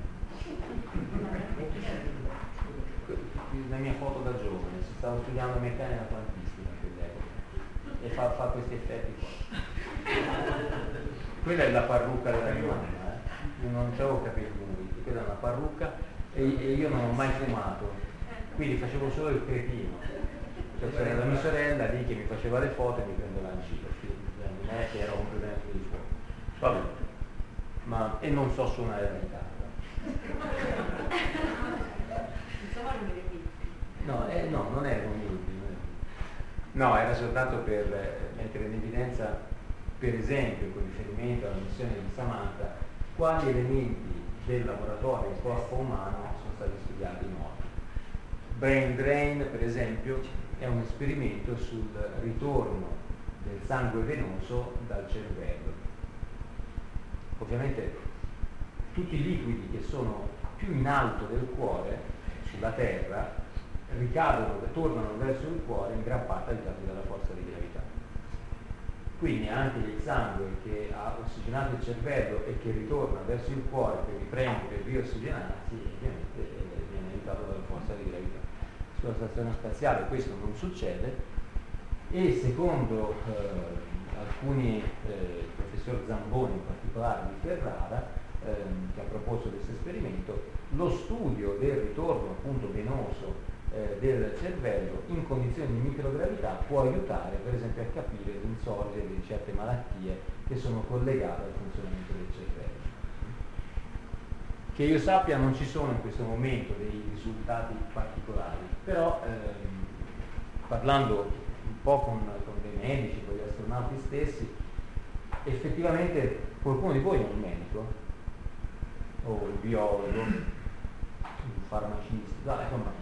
Speaker 1: La mia foto da giovane, si stava studiando meccanica quantistica e fa, fa questi effetti qua. Quella è la parrucca della mia mamma, eh? Io non avevo capelli lunghi, quella è una parrucca e, e io non ho mai fumato, quindi facevo solo il cretino. Cioè c'era la mia sorella lì che mi faceva le foto e mi prendeva in giro, non è che ero completamente di fuoco. Vabbè, ma e non so suonare la chitarra.
Speaker 3: Insomma non mi
Speaker 1: No, eh, no, non era un inutile. No, era soltanto per eh, mettere in evidenza, per esempio, con riferimento alla missione di Samantha, quali elementi del laboratorio del corpo umano sono stati studiati in modo. Brain drain, per esempio, è un esperimento sul ritorno del sangue venoso dal cervello. Ovviamente tutti i liquidi che sono più in alto del cuore, sulla Terra, ricadono, tornano verso il cuore in gran parte aiutati dalla forza di gravità. Quindi anche il sangue che ha ossigenato il cervello e che ritorna verso il cuore per riprendere, per riossigenarsi, ovviamente eh, viene aiutato dalla forza di gravità. Sulla stazione spaziale questo non succede e secondo eh, alcuni, eh, il professor Zamboni in particolare di Ferrara, ehm, che ha proposto questo esperimento, lo studio del ritorno appunto venoso eh, del cervello in condizioni di microgravità può aiutare per esempio a capire l'insorgere di certe malattie che sono collegate al funzionamento del cervello. Che io sappia non ci sono in questo momento dei risultati particolari, però ehm, parlando po' con, con dei medici, con gli astronauti stessi. Effettivamente qualcuno di voi è un medico, o un biologo, un farmacista, insomma.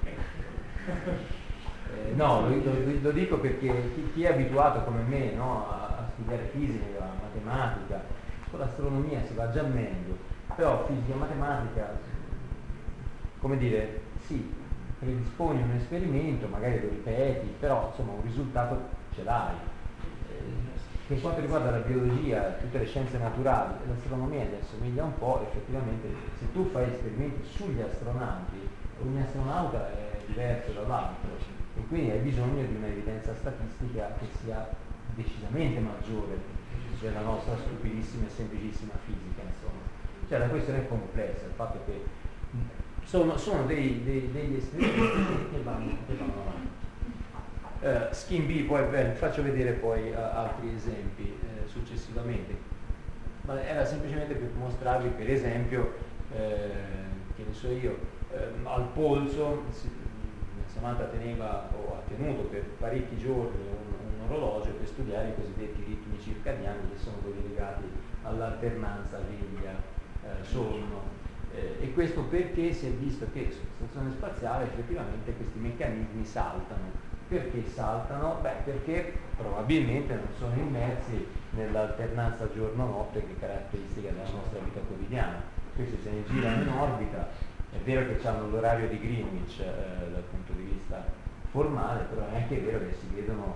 Speaker 1: Eh, no, lo, lo, lo dico perché chi, chi è abituato come me, no, a, a studiare fisica, matematica, con l'astronomia si va già meglio, però fisica e matematica, come dire, sì, predisponi un esperimento, magari lo ripeti, però insomma un risultato ce l'hai. Eh, per quanto riguarda la biologia, tutte le scienze naturali, l'astronomia gli assomiglia un po', effettivamente se tu fai esperimenti sugli astronauti, ogni astronauta è diverso dall'altro e quindi hai bisogno di un'evidenza statistica che sia decisamente maggiore della nostra stupidissima e semplicissima fisica, insomma. Cioè la questione è complessa, il fatto che sono, sono dei, dei, degli esperimenti che vanno, che vanno avanti. Uh, Skin B, poi beh, faccio vedere poi uh, altri esempi uh, successivamente, ma era semplicemente per mostrarvi, per esempio, eh, che ne so io, eh, al polso si, Samantha teneva o ha tenuto per parecchi giorni un, un orologio per studiare i cosiddetti ritmi circadiani, che sono quelli legati all'alternanza veglia-sonno. Eh, e questo perché si è visto che sulla stazione spaziale effettivamente questi meccanismi saltano. Perché saltano? Beh, perché probabilmente non sono immersi nell'alternanza giorno-notte che è caratteristica della nostra vita quotidiana. Questi se ne girano in orbita, è vero che hanno l'orario di Greenwich eh, dal punto di vista formale, però è anche vero che si vedono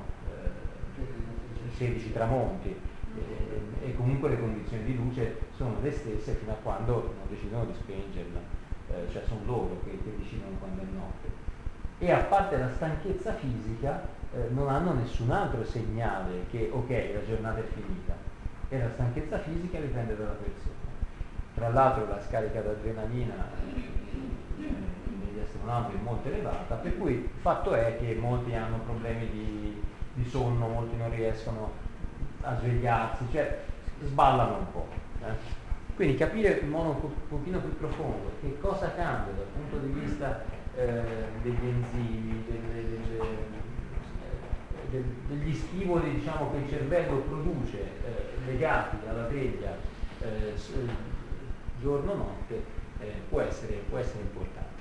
Speaker 1: eh, sedici tramonti eh, e comunque le condizioni di luce sono le stesse fino a quando non decidono di spengerla, eh, cioè sono loro che, che decidono quando è notte. E a parte la stanchezza fisica eh, non hanno nessun altro segnale che ok, la giornata è finita, e la stanchezza fisica dipende dalla persona. Tra l'altro la scarica d'adrenalina eh, negli astronauti è molto elevata, per cui il fatto è che molti hanno problemi di, di sonno, molti non riescono a svegliarsi, cioè sballano un po'. Eh. Quindi capire in modo un, po- un pochino più profondo che cosa cambia dal punto di vista Eh, degli enzimi, delle, delle, eh, degli stimoli, diciamo, che il cervello produce eh, legati alla veglia eh, giorno-notte eh, può, essere, può essere importante.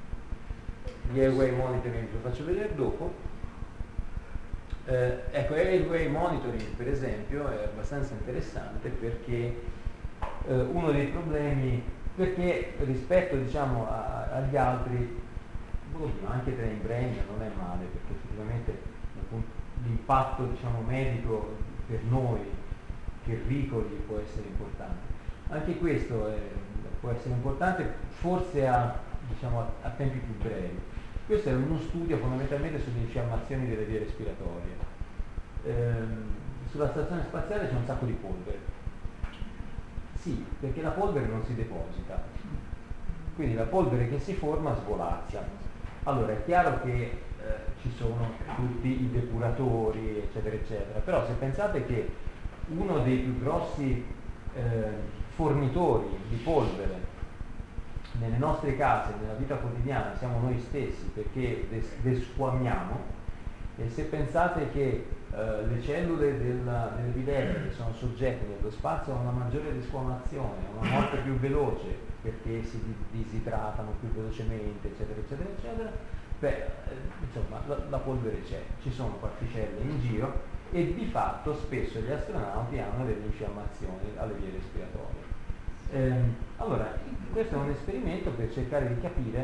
Speaker 1: Gli airway monitoring lo faccio vedere dopo. Eh, ecco, airway monitoring per esempio è abbastanza interessante perché eh, uno dei problemi, perché rispetto, diciamo, a, agli altri, anche tra in brain non è male, perché effettivamente l'impatto, diciamo, medico per noi terricoli può essere importante. Anche questo è, può essere importante, forse a, diciamo, a, a tempi più brevi. Questo è uno studio fondamentalmente sulle infiammazioni delle vie respiratorie. Ehm, sulla stazione spaziale c'è un sacco di polvere. Sì, perché la polvere non si deposita. Quindi la polvere che si forma svolazia. Allora è chiaro che eh, ci sono tutti i depuratori, eccetera, eccetera, però se pensate che uno dei più grossi eh, fornitori di polvere nelle nostre case, nella vita quotidiana, siamo noi stessi, perché des- desquamiamo, e se pensate che eh, le cellule della, dell'epidermide che sono soggette nello spazio a una maggiore desquamazione, a una morte più veloce, perché si disidratano più velocemente, eccetera, eccetera, eccetera, beh, eh, insomma, la, la polvere c'è, ci sono particelle in giro e di fatto spesso gli astronauti hanno delle infiammazioni alle vie respiratorie. Ehm, allora, questo è un esperimento per cercare di capire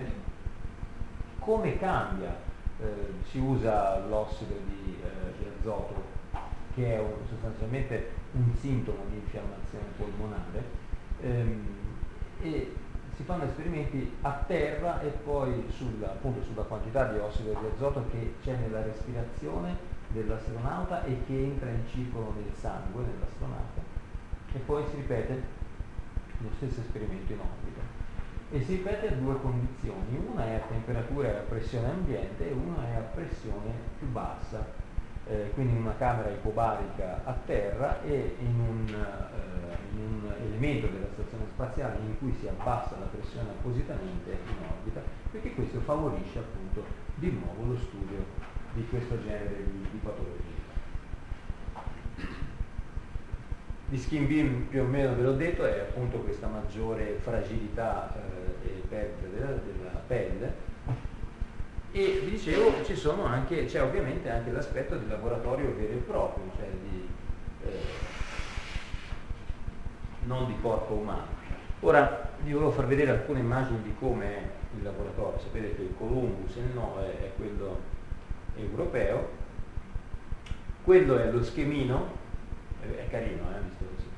Speaker 1: come cambia, eh, si usa l'ossido di, eh, di azoto, che è un, sostanzialmente un sintomo di infiammazione polmonare, ehm, e si fanno esperimenti a terra e poi sulla, appunto, sulla quantità di ossido di azoto che c'è nella respirazione dell'astronauta e che entra in circolo nel sangue dell'astronauta, e poi si ripete lo stesso esperimento in orbita e si ripete a due condizioni: una è a temperatura e a pressione ambiente e una è a pressione più bassa. Eh, quindi in una camera ipobarica a terra e in un, eh, in un elemento della stazione spaziale in cui si abbassa la pressione appositamente in orbita, perché questo favorisce appunto di nuovo lo studio di questo genere di, di patologie. Di skin beam più o meno ve l'ho detto, è appunto questa maggiore fragilità eh, e perdita della, della pelle, e vi dicevo ci sono anche, c'è ovviamente anche l'aspetto del laboratorio vero e proprio, cioè di, eh, non di corpo umano. Ora vi volevo far vedere alcune immagini di come è il laboratorio. Sapete che il Columbus, il no, è, è quello europeo, quello è lo schemino. È carino, eh, visto così.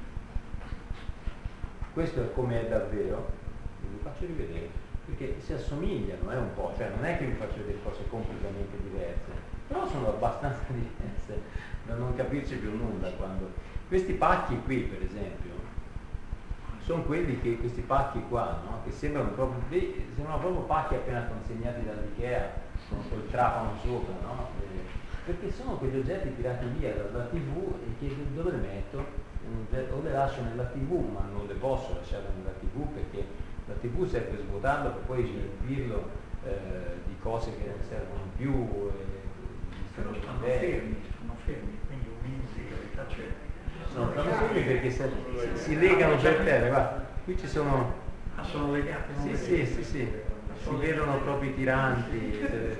Speaker 1: Questo è come è davvero, vi faccio rivedere, perché si assomigliano eh, un po', cioè non è che vi faccio vedere cose completamente diverse, però sono abbastanza diverse da non capirci più nulla. Quando questi pacchi qui, per esempio, sono quelli che, questi pacchi qua, no? Che sembrano proprio, sembrano proprio pacchi appena consegnati dall'Ikea, con col trapano sopra, no? Eh, perché sono quegli oggetti tirati via dalla tivù e che dove le metto? O le lascio nella tivù, ma non le posso lasciare nella tivù perché la tivù serve per svuotarlo per poi riempirlo eh, di cose che non servono più. Eh,
Speaker 2: Però stanno fermi, stanno fermi, quindi un minimo di gravità c'è.
Speaker 1: No, stanno fermi perché se, si, si legano per terra, guarda, qui ci sono.
Speaker 2: Ah, sono legati?
Speaker 1: Sì, sì, sì, sì, si vedono proprio i tiranti.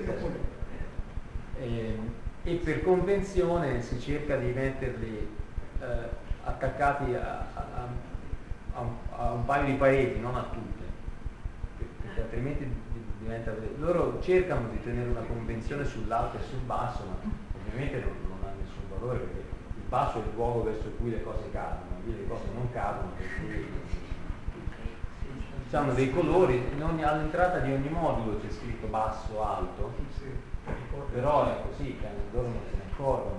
Speaker 1: Eh, e per convenzione si cerca di metterli eh, attaccati a, a, a, un, a un paio di pareti, non a tutte, perché altrimenti diventa. Loro cercano di tenere una convenzione sull'alto e sul basso, ma ovviamente non, non ha nessun valore, perché il basso è il luogo verso cui le cose cadono, lì le cose non cadono, per cui hanno dei colori, in ogni, all'entrata di ogni modulo c'è scritto basso, alto, però è così, loro non se ne accorgono.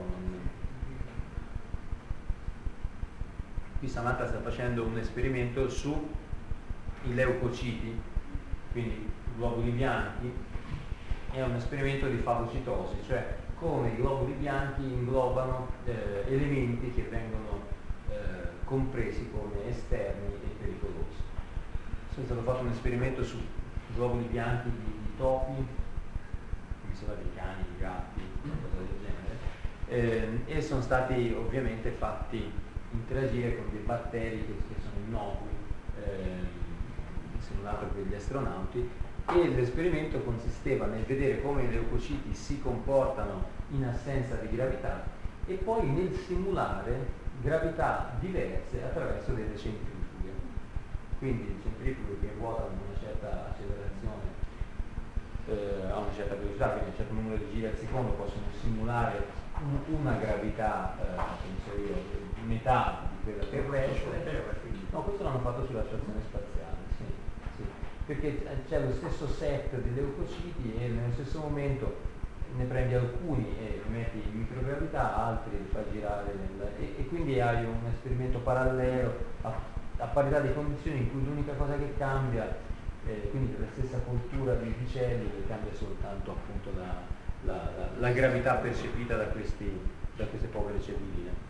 Speaker 1: Qui Samantha sta facendo un esperimento sui leucociti, quindi globuli bianchi, è un esperimento di fagocitosi, cioè come i globuli bianchi inglobano eh, elementi che vengono eh, compresi come esterni e pericolosi. È stato fatto un esperimento su globuli bianchi di, di topi, mi sembra di cani, di gatti, qualcosa del genere, eh, e sono stati ovviamente fatti interagire con dei batteri che, che sono innocui, eh, simulato per gli astronauti, e l'esperimento consisteva nel vedere come i leucociti si comportano in assenza di gravità e poi nel simulare gravità diverse attraverso delle centrifughe. Quindi le centrifughe che ruotano a una certa accelerazione, eh, a una certa velocità, quindi a un certo numero di giri al secondo, possono simulare un, una gravità, eh, penso io, metà di quella terrestre. No, questo l'hanno fatto sulla stazione spaziale, sì, sì, perché c'è lo stesso set di leucociti e nello stesso momento ne prendi alcuni e metti in microgravità, altri li fai girare nel, e, e quindi hai un esperimento parallelo a, a parità di condizioni in cui l'unica cosa che cambia, eh, quindi per la stessa coltura di, di cellule, cambia soltanto appunto la, la, la, la gravità percepita da, questi, da queste povere celluline.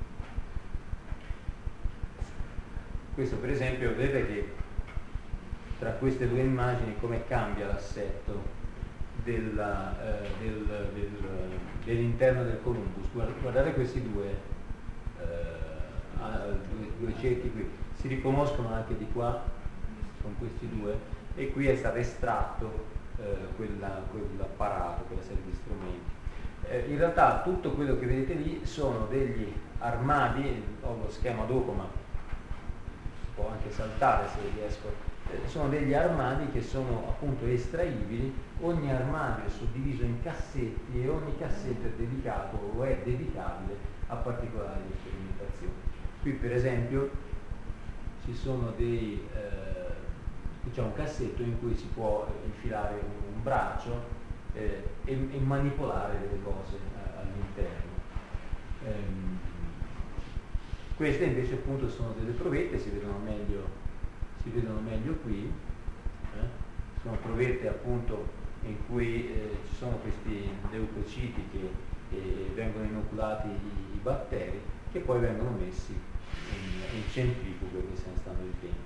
Speaker 1: Questo per esempio, vedete che tra queste due immagini come cambia l'assetto della, eh, del, del, dell'interno del Columbus. Guardate questi due, eh, due, due cerchi qui, si riconoscono anche di qua con questi due, e qui è stato estratto eh, quella, quell'apparato, quella serie di strumenti. Eh, in realtà tutto quello che vedete lì sono degli armadi, ho lo schema dopo ma si può anche saltare se riesco. Sono degli armadi che sono appunto estraibili, ogni armadio è suddiviso in cassetti e ogni cassetto è dedicato o è dedicabile a particolari sperimentazioni. Qui per esempio ci sono dei, eh, c'è un cassetto in cui si può infilare un, un braccio eh, e, e manipolare delle cose eh, all'interno. Ehm, queste invece appunto sono delle provette, si vedono meglio si vedono meglio qui, eh? Sono provette appunto in cui eh, ci sono questi leucociti che eh, vengono inoculati i, i batteri che poi vengono messi in, in centrifughe che se ne stanno dentro.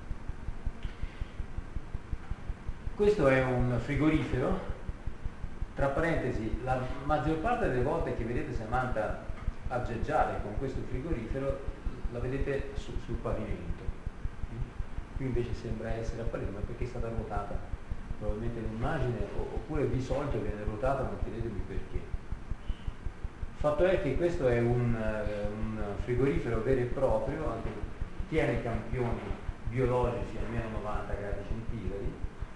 Speaker 1: Questo è un frigorifero tra parentesi, la maggior parte delle volte che vedete Samantha aggeggiare con questo frigorifero la vedete su, sul pavimento. Qui invece sembra essere apparito, ma perché è stata ruotata probabilmente l'immagine, oppure di solito viene ruotata, non chiedetemi perché. Il fatto è che questo è un, un frigorifero vero e proprio, anche, tiene campioni biologici a meno novanta gradi centigradi,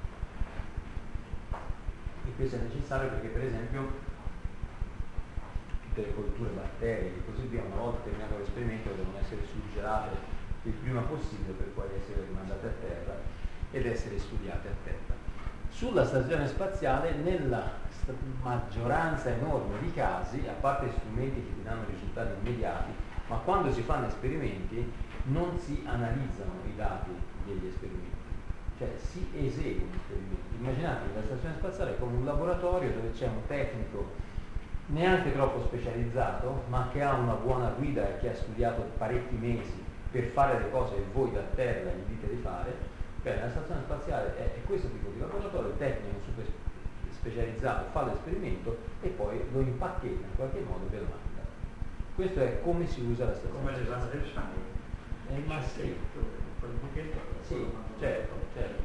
Speaker 1: e questo è necessario perché, per esempio, tutte le colture batteriche e così via, una volta terminato l'esperimento, devono essere surgelate il prima possibile per poi essere rimandate a terra ed essere studiate a terra. Sulla stazione spaziale, nella st- maggioranza enorme di casi, a parte strumenti che ti danno risultati immediati, ma quando si fanno esperimenti non si analizzano i dati degli esperimenti, cioè si eseguono esperimenti. Immaginate la stazione spaziale come un laboratorio dove c'è un tecnico neanche troppo specializzato, ma che ha una buona guida e che ha studiato parecchi mesi per fare le cose che voi da terra gli dite di fare. Beh, la stazione spaziale è, è questo tipo di laboratorio, il tecnico super specializzato fa l'esperimento e poi lo impacchetta in qualche modo e ve lo manda. Questo è come si usa la stazione
Speaker 2: Come l'esame del sangue.
Speaker 1: è il massetto.
Speaker 2: Quel buchetto.
Speaker 1: Sì, certo, certo.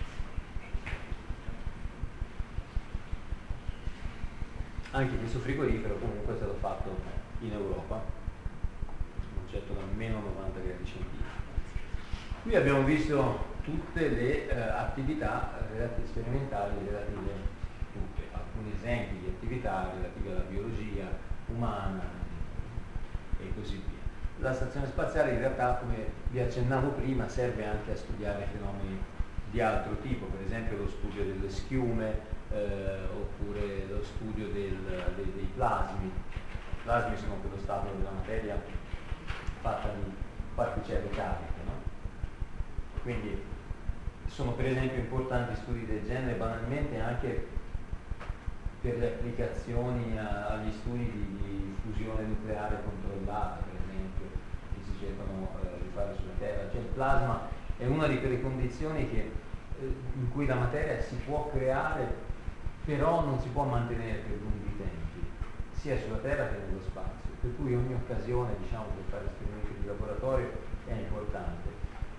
Speaker 1: Anche questo frigorifero comunque è stato fatto in Europa, concetto da meno novanta gradi centigradi. Qui abbiamo visto tutte le eh, attività relative, sperimentali relative, tutte, alcuni esempi di attività relative alla biologia umana e così via. La stazione spaziale in realtà, come vi accennavo prima, serve anche a studiare fenomeni di altro tipo, per esempio lo studio delle schiume, eh, oppure lo studio del, dei, dei plasmi. I plasmi sono quello stato della materia fatta di particelle cariche, no? Quindi sono per esempio importanti studi del genere banalmente anche per le applicazioni a, agli studi di, di fusione nucleare controllata, per esempio, che si cercano eh, di fare sulla Terra. Cioè il plasma è una di quelle condizioni che, eh, in cui la materia si può creare, però non si può mantenere per lunghi tempi, sia sulla Terra che nello spazio, per cui ogni occasione, diciamo, per fare esperimenti di laboratorio è importante.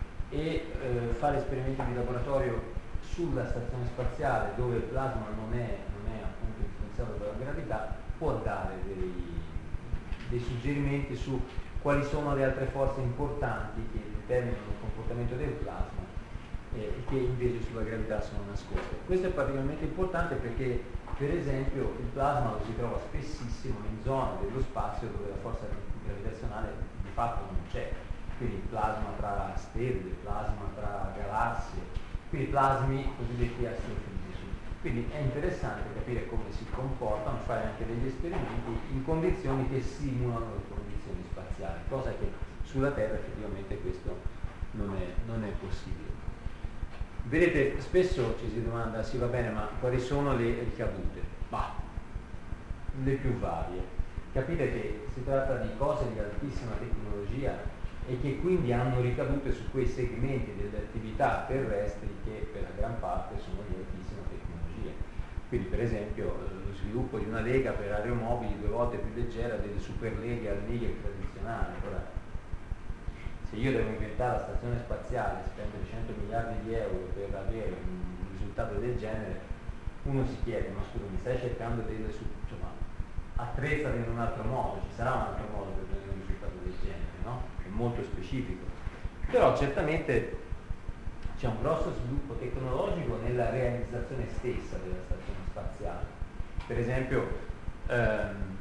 Speaker 1: E eh, fare esperimenti di laboratorio sulla stazione spaziale, dove il plasma non è, non è appunto influenzato dalla gravità, può dare dei, dei suggerimenti su quali sono le altre forze importanti che determinano il comportamento del plasma e eh, che invece sulla gravità sono nascoste. Questo è particolarmente importante perché, per esempio, il plasma lo si trova spessissimo in zone dello spazio dove la forza gravitazionale di fatto non c'è. Quindi plasma tra stelle, plasma tra galassie, quindi plasmi cosiddetti astrofisici. Quindi è interessante capire come si comportano, fare anche degli esperimenti in condizioni che simulano le condizioni spaziali, cosa che sulla Terra effettivamente questo non è, non è possibile. Vedete, spesso ci si domanda, sì va bene, ma quali sono le ricadute? Ma le più varie. Capite che si tratta di cose di altissima tecnologia e che quindi hanno ricadute su quei segmenti delle attività terrestri che per la gran parte sono di altissima tecnologia. Quindi per esempio lo sviluppo di una lega per aeromobili due volte più leggera delle superleghe al Nigel tradizionali. Ora, se io devo inventare la stazione spaziale e spendere cento miliardi di euro per avere un risultato del genere, uno si chiede, ma scusa, mi stai cercando delle, insomma, attrezzate in un altro modo, ci sarà un altro modo per ottenere un risultato del genere, no? È molto specifico. Però certamente c'è un grosso sviluppo tecnologico nella realizzazione stessa della stazione spaziale. Per esempio ehm,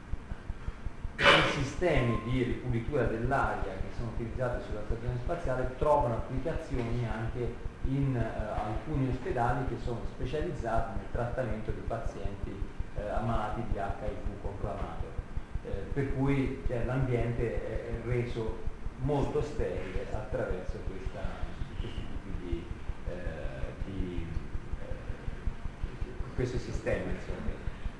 Speaker 1: i sistemi di ripulitura dell'aria che sono utilizzati sulla stazione spaziale trovano applicazioni anche in eh, alcuni ospedali che sono specializzati nel trattamento di pazienti eh, ammalati di acca i vu conclamato, eh, per cui cioè, l'ambiente è, è reso molto sterile attraverso questa, questi tipi di, eh, di eh, questo sistema, insomma.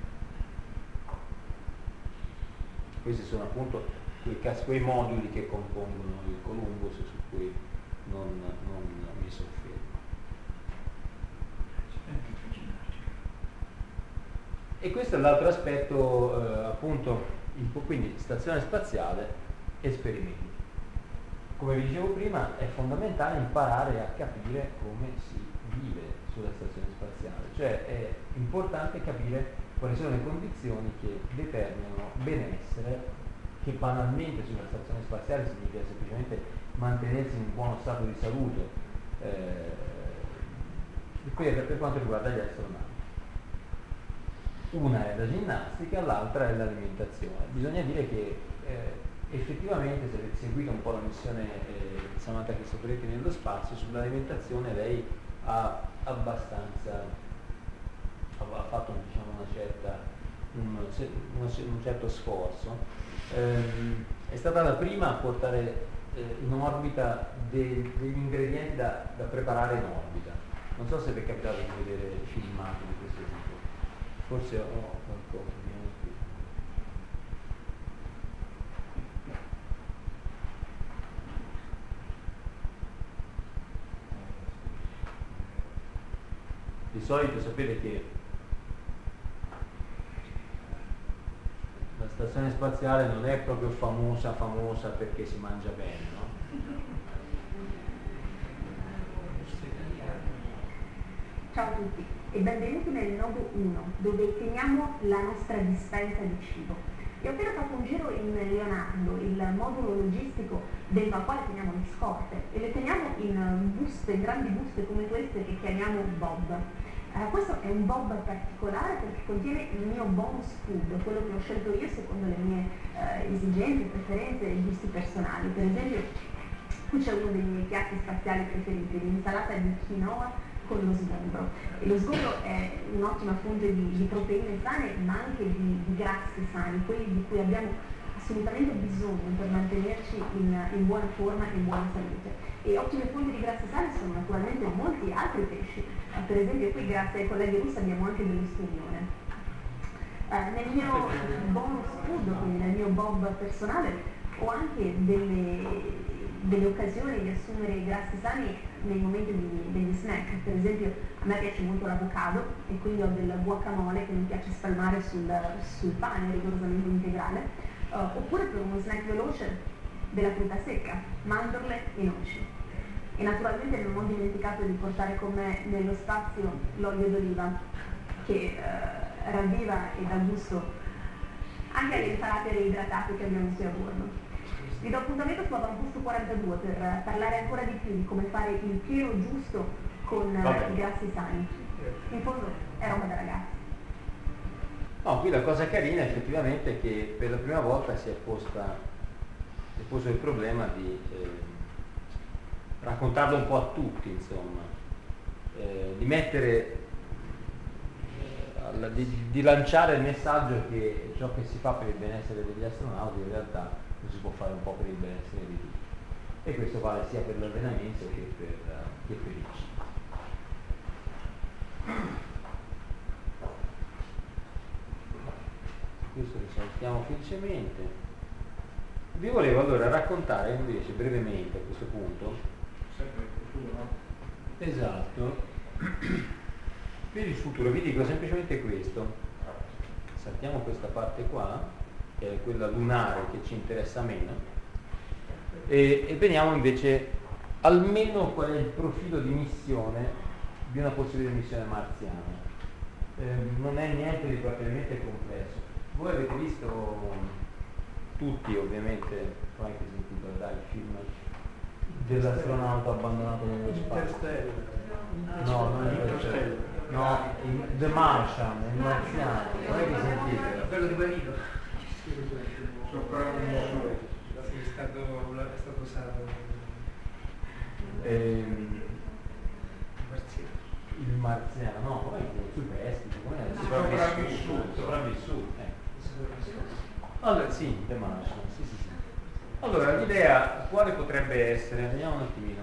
Speaker 1: Questi sono appunto quei, quei moduli che compongono il Columbus su cui non, non mi soffermo. e questo è l'altro aspetto, eh, appunto, il, quindi stazione spaziale, esperimenti. Come vi dicevo prima, è fondamentale imparare a capire come si vive sulla stazione spaziale, cioè è importante capire quali sono le condizioni che determinano benessere, che banalmente sulla stazione spaziale significa semplicemente mantenersi in un buono stato di salute, eh, per, per quanto riguarda gli astronauti. Una è la ginnastica, l'altra è l'alimentazione. Bisogna dire che eh, effettivamente, se avete seguito un po' la missione eh, di Samantha Cristoforetti nello spazio, sull'alimentazione lei ha abbastanza ha fatto, diciamo, una certa, un, un certo sforzo. Ehm, è stata la prima a portare eh, in orbita de, degli ingredienti da, da preparare in orbita. Non so se vi è capitato di vedere filmati di questo tipo, forse ho qualcosa di qui. Di solito sapete che la stazione spaziale non è proprio famosa famosa perché si mangia bene, no?
Speaker 4: Ciao a tutti e benvenuti nel nodo uno, dove teniamo la nostra dispensa di cibo. E ho appena fatto un giro in Leonardo, il modulo logistico dentro al quale teniamo le scorte, e le teniamo in buste, grandi buste come queste che chiamiamo Bob. Uh, questo è un Bob particolare perché contiene il mio bonus food, quello che ho scelto io secondo le mie uh, esigenze, preferenze e gusti personali. Per esempio, qui c'è uno dei miei piatti spaziali preferiti, l'insalata di quinoa con lo sgombro. E lo sgombro è un'ottima fonte di, di proteine sane, ma anche di, di grassi sani, quelli di cui abbiamo assolutamente bisogno per mantenerci in, in buona forma e in buona salute. E ottime fonti di grassi sani sono naturalmente molti altri pesci. Uh, per esempio qui, grazie ai colleghi russi, abbiamo anche dell'esturione. Uh, nel mio bonus food, quindi nel mio bob personale, ho anche delle, delle occasioni di assumere i grassi sani nei momenti di, degli snack. Per esempio, a me piace molto l'avocado e quindi ho del guacamole che mi piace spalmare sul, sul pane rigorosamente integrale, uh, oppure per uno snack veloce della frutta secca, mandorle e noci. E naturalmente non ho dimenticato di portare con me nello spazio l'olio d'oliva, che uh, ravviva e dà gusto anche alle insalate reidratate che abbiamo qui a bordo. Vi do appuntamento su Avamposto quarantadue per parlare ancora di più di come fare il pieno giusto con uh, i grassi sani. In fondo è roba da ragazzi.
Speaker 1: No, qui la cosa carina effettivamente è che per la prima volta si è posta si è posto il problema di eh, raccontarlo un po' a tutti, insomma, eh, di mettere eh, alla, di, di lanciare il messaggio che ciò che si fa per il benessere degli astronauti in realtà lo si può fare un po' per il benessere di tutti, e questo vale sia per l'allenamento che per, uh, che per il cibo. Questo risaltiamo felicemente. Vi volevo allora raccontare invece brevemente a questo punto,
Speaker 2: sempre il futuro, no?
Speaker 1: esatto, per il futuro. Vi dico semplicemente questo: saltiamo questa parte qua, che è quella lunare che ci interessa meno, e, e veniamo invece almeno qual è il profilo di missione di una possibile missione marziana. Eh, non è niente di particolarmente complesso. Voi avete visto tutti, ovviamente, come avete sentito, dai, il film dell'astronauta abbandonato nello spazio? No, non è Interstellar. No, The Martian, il marziano. Come avete sentito?
Speaker 2: Quello di Marino. Sopra un sì, è stato, è stato usato.
Speaker 1: Ehm,
Speaker 2: Marziano.
Speaker 1: il marziano, no, come sui peschi, come è?
Speaker 2: Sopravvissuto.
Speaker 1: Sopravvissuto, eh. Allora, sì, The Martian, sì, sì, sì. Allora, l'idea quale potrebbe essere? Vediamo un attimino.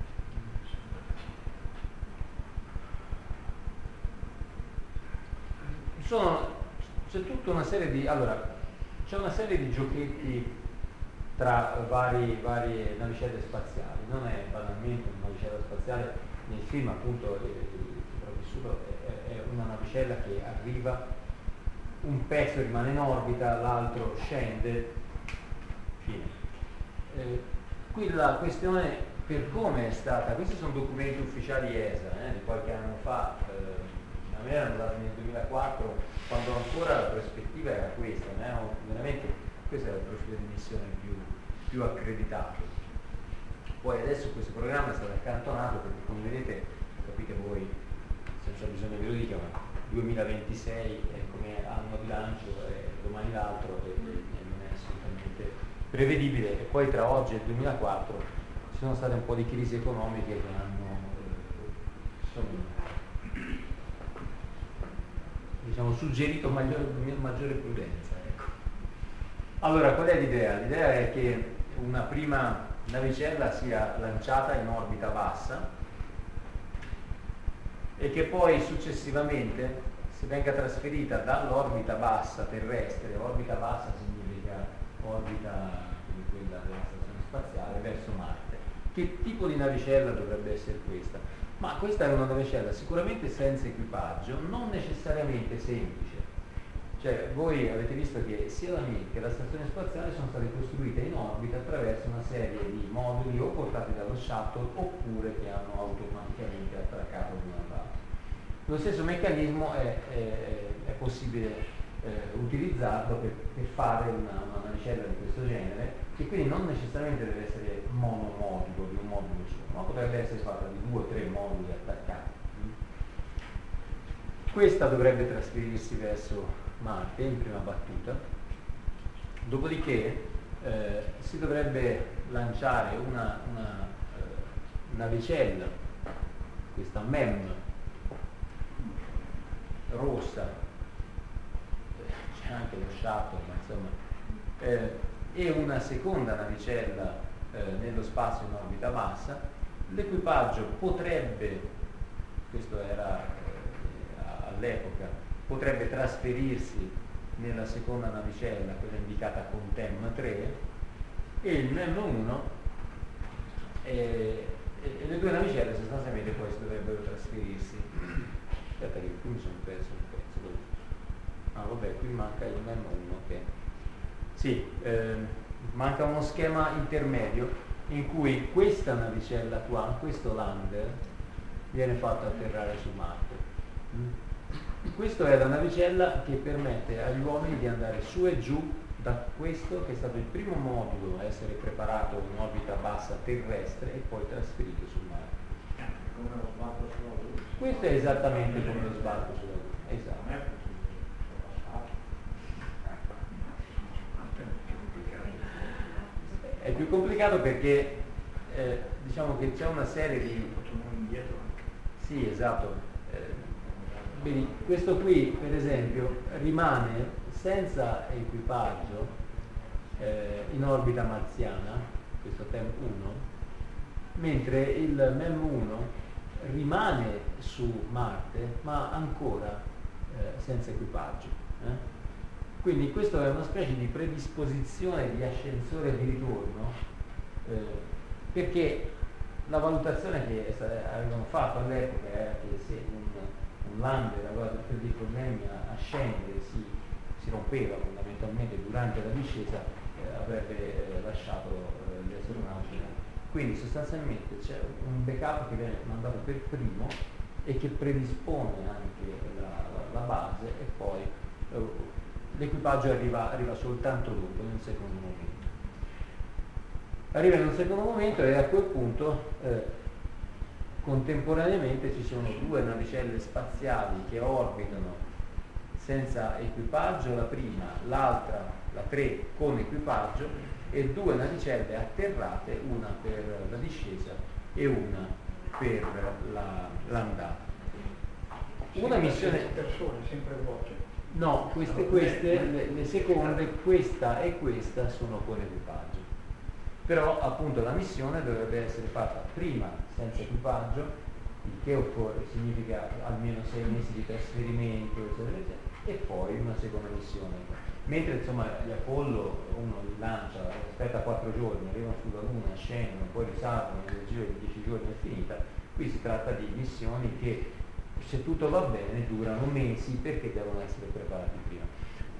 Speaker 1: Sono, c'è tutta una serie di, allora, c'è una serie di giochetti tra vari, varie navicelle spaziali. Non è banalmente una navicella spaziale, nel film appunto il sopravvissuto è, è una navicella che arriva un pezzo rimane in orbita, l'altro scende, fine. Eh, qui la questione per come è stata, questi sono documenti ufficiali E S A eh, di qualche anno fa, eh, a me erano dati nel duemilaquattro, quando ancora la prospettiva era questa, no? Veramente questo era il profilo di missione più, più accreditato. Poi adesso questo programma è stato accantonato perché, come vedete, capite voi, senza bisogno che ve lo dica, ma duemilaventisei è come anno di lancio e domani l'altro e, e non è assolutamente prevedibile. E poi tra oggi e il duemilaquattro ci sono state un po' di crisi economiche che hanno eh, insomma, diciamo, suggerito maggiore, maggiore prudenza. Ecco. Allora, qual è l'idea? L'idea è che una prima navicella sia lanciata in orbita bassa e che poi successivamente si venga trasferita dall'orbita bassa terrestre, orbita bassa significa orbita come quella della stazione spaziale, verso Marte. Che tipo di navicella dovrebbe essere questa? Ma questa è una navicella sicuramente senza equipaggio, non necessariamente semplice. Cioè, voi avete visto che sia la Mir che la stazione spaziale sono state costruite in orbita attraverso una serie di moduli o portati dallo shuttle oppure che hanno automaticamente attraccato di una base. Lo stesso meccanismo è, è, è possibile eh, utilizzarlo per, per fare una, una navicella di questo genere, che quindi non necessariamente deve essere monomodulo di un modulo solo, ma potrebbe essere fatta di due o tre moduli attaccati. Questa dovrebbe trasferirsi verso Marte in prima battuta, dopodiché eh, si dovrebbe lanciare una, una eh, navicella, questa M E M rossa, c'è anche lo shuttle, ma insomma, eh, e una seconda navicella eh, nello spazio in orbita bassa. L'equipaggio potrebbe, questo era eh, all'epoca, potrebbe trasferirsi nella seconda navicella, quella indicata con T E M tre, e il M E M uno e, e le due navicelle sostanzialmente poi si dovrebbero trasferirsi. Aspetta che qui mi sono perso un pezzo. Dove? Ah vabbè, qui manca il M E M uno che... Sì, eh, manca uno schema intermedio in cui questa navicella qua, questo lander, viene fatto atterrare su Marte. Mm? Questa è la navicella che permette agli uomini di andare su e giù da questo che è stato il primo modulo a essere preparato in orbita bassa terrestre e poi trasferito su Marte.
Speaker 2: Come lo sbarco sulla Luna.
Speaker 1: Questo è esattamente come lo sbarco sulla Luna. Esatto. È più complicato perché eh, diciamo che c'è una serie di... Sì, esatto. Quindi questo qui, per esempio, rimane senza equipaggio eh, in orbita marziana, questo T E M uno, mentre il M E M uno rimane su Marte, ma ancora eh, senza equipaggio. Eh? Quindi questo è una specie di predisposizione di ascensore di ritorno, eh, perché la valutazione che avevano fatto all'epoca era che se un un lander aveva tutti dei problemi a, a scendere, si, si rompeva fondamentalmente durante la discesa, eh, avrebbe eh, lasciato eh, gli astronauti. Quindi sostanzialmente c'è un backup che viene mandato per primo e che predispone anche la, la, la base e poi eh, l'equipaggio arriva, arriva soltanto dopo, in un secondo momento. Arriva in un secondo momento e a quel punto eh, contemporaneamente ci sono due navicelle spaziali che orbitano senza equipaggio, la prima, l'altra, la tre, con equipaggio, e due navicelle atterrate, una per la discesa e una per la, l'andata. Una missione...
Speaker 2: persone, sempre vuote.
Speaker 1: No, queste, queste le, le seconde, questa e questa, sono con equipaggio. Però appunto la missione dovrebbe essere fatta prima senza equipaggio, il che occorre, significa almeno sei mesi di trasferimento, eccetera, eccetera, e poi una seconda missione. Mentre insomma gli Apollo uno li lancia, aspetta quattro giorni, arrivano sulla Luna, scendono, poi risalgono, nel giro di dieci giorni è finita. Qui si tratta di missioni che, se tutto va bene, durano mesi perché devono essere preparati prima.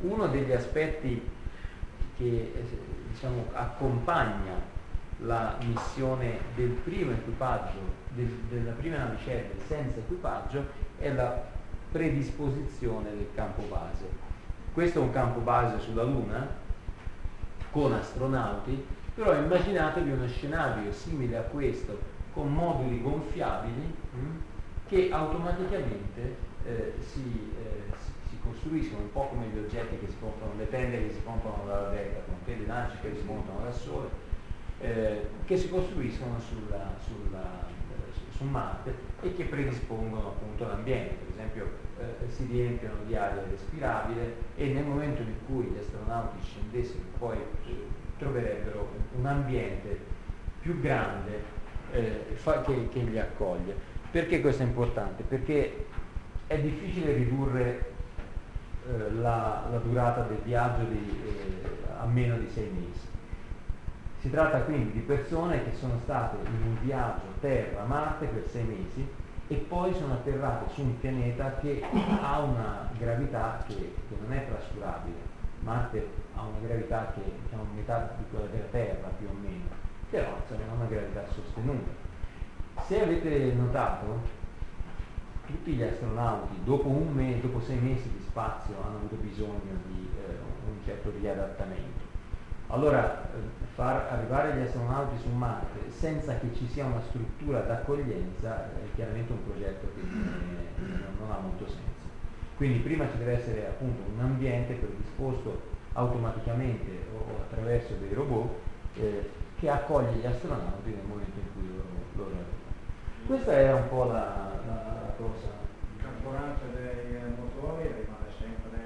Speaker 1: uno degli aspetti che eh, diciamo, accompagna la missione del primo equipaggio, del, della prima navicella senza equipaggio, è la predisposizione del campo base. Questo è un campo base sulla Luna con astronauti, però immaginatevi uno scenario simile a questo con moduli gonfiabili mh, che automaticamente eh, si, eh, si costruiscono un po' come gli oggetti che si comprano, le tende che si comprano dalla Decathlon, che le lanci che si montano da sole, eh, che si costruiscono sulla, sulla, su Marte e che predispongono appunto l'ambiente. Per esempio eh, si riempiono di aria respirabile e nel momento in cui gli astronauti scendessero poi eh, troverebbero un ambiente più grande eh, fa, che, che li accoglie. Perché questo è importante? Perché è difficile ridurre eh, la, la durata del viaggio di, eh, a meno di sei mesi. Si tratta quindi di persone che sono state in un viaggio Terra-Marte per sei mesi e poi sono atterrate su un pianeta che ha una gravità che, che non è trascurabile. Marte ha una gravità che è diciamo, metà di quella della Terra più o meno, però insomma, ha una gravità sostenuta. Se avete notato, tutti gli astronauti dopo un mese, dopo sei mesi di spazio hanno avuto bisogno di eh, un certo riadattamento. Allora, eh, far arrivare gli astronauti su Marte senza che ci sia una struttura d'accoglienza è chiaramente un progetto che non, è, non ha molto senso. Quindi prima ci deve essere appunto un ambiente predisposto automaticamente o attraverso dei robot eh, che accoglie gli astronauti nel momento in cui loro, loro arrivano. Questa è un po' la, la, la cosa.
Speaker 2: Il carburante dei motori rimane sempre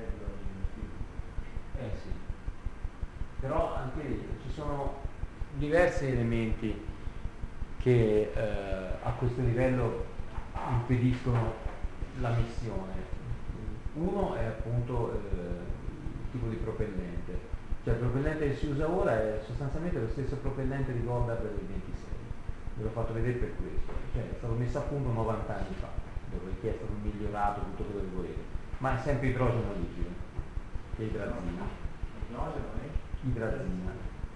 Speaker 2: il
Speaker 1: Eh sì. Però anche lì ci sono diversi elementi che eh, a questo livello impediscono la missione. Uno è appunto eh, il tipo di propellente, cioè il propellente che si usa ora è sostanzialmente lo stesso propellente di Goddard del ventisei, ve l'ho fatto vedere per questo, cioè è stato messo a punto novanta anni fa, dove è stato migliorato tutto quello che volete, ma è sempre idrogeno liquido, che è idrazina. Idrazina,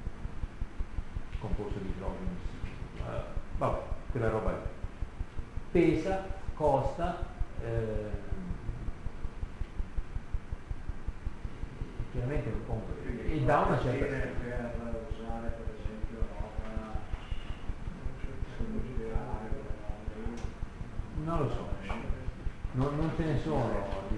Speaker 1: composto di idrogeno, uh, vabbè, quella roba lì. Pesa, costa, eh, chiaramente un po' e dà una certa
Speaker 2: per usare per esempio roba
Speaker 1: non lo so, non, non ce ne sono di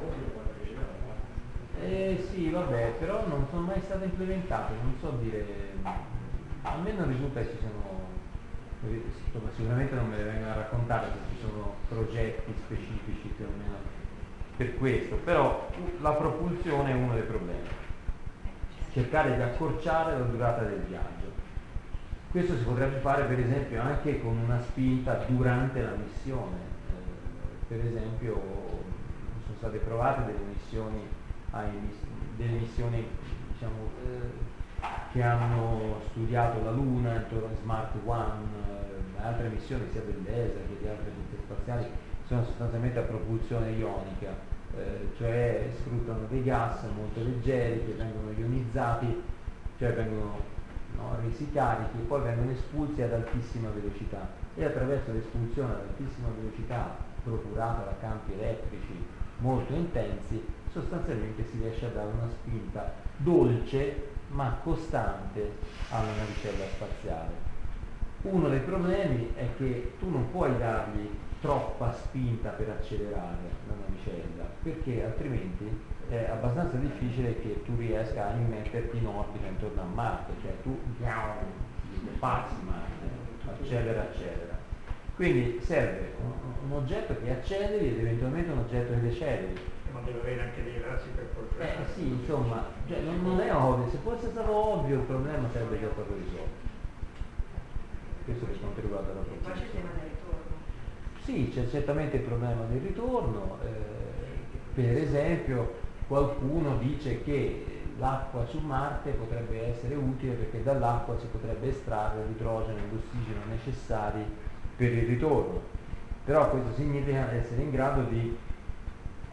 Speaker 1: Eh sì, vabbè, però non sono mai state implementate, non so dire, a me non risulta che ci sono, insomma, sicuramente non me le vengono a raccontare se ci sono progetti specifici più o meno per questo, però la propulsione è uno dei problemi, cercare di accorciare la durata del viaggio. Questo si potrebbe fare per esempio anche con una spinta durante la missione, eh, per esempio sono state provate delle missioni delle missioni diciamo, eh, che hanno studiato la Luna, intorno a Smart One, eh, altre missioni sia dell'E S A che di altre agenzie spaziali sono sostanzialmente a propulsione ionica, eh, cioè sfruttano dei gas molto leggeri che vengono ionizzati, cioè vengono no, resi carichi e poi vengono espulsi ad altissima velocità e attraverso l'espulsione ad altissima velocità procurata da campi elettrici molto intensi sostanzialmente si riesce a dare una spinta dolce ma costante alla navicella spaziale. Uno dei problemi è che tu non puoi dargli troppa spinta per accelerare la navicella, perché altrimenti è abbastanza difficile che tu riesca a immetterti in orbita intorno a Marte, cioè tu passi Marte, accelera, accelera. Quindi serve un, un oggetto che acceleri ed eventualmente un oggetto che deceleri.
Speaker 2: Ma deve avere anche dei razzi per portare.
Speaker 1: Eh sì, insomma, cioè, non, non è ovvio, se fosse stato ovvio il problema sarebbe già stato risolto. Questo per quanto riguarda la
Speaker 3: E poi c'è il tema del ritorno.
Speaker 1: Sì, c'è certamente il problema del ritorno, eh, per esempio qualcuno dice che l'acqua su Marte potrebbe essere utile perché dall'acqua si potrebbe estrarre l'idrogeno e l'ossigeno necessari per il ritorno, però questo significa essere in grado di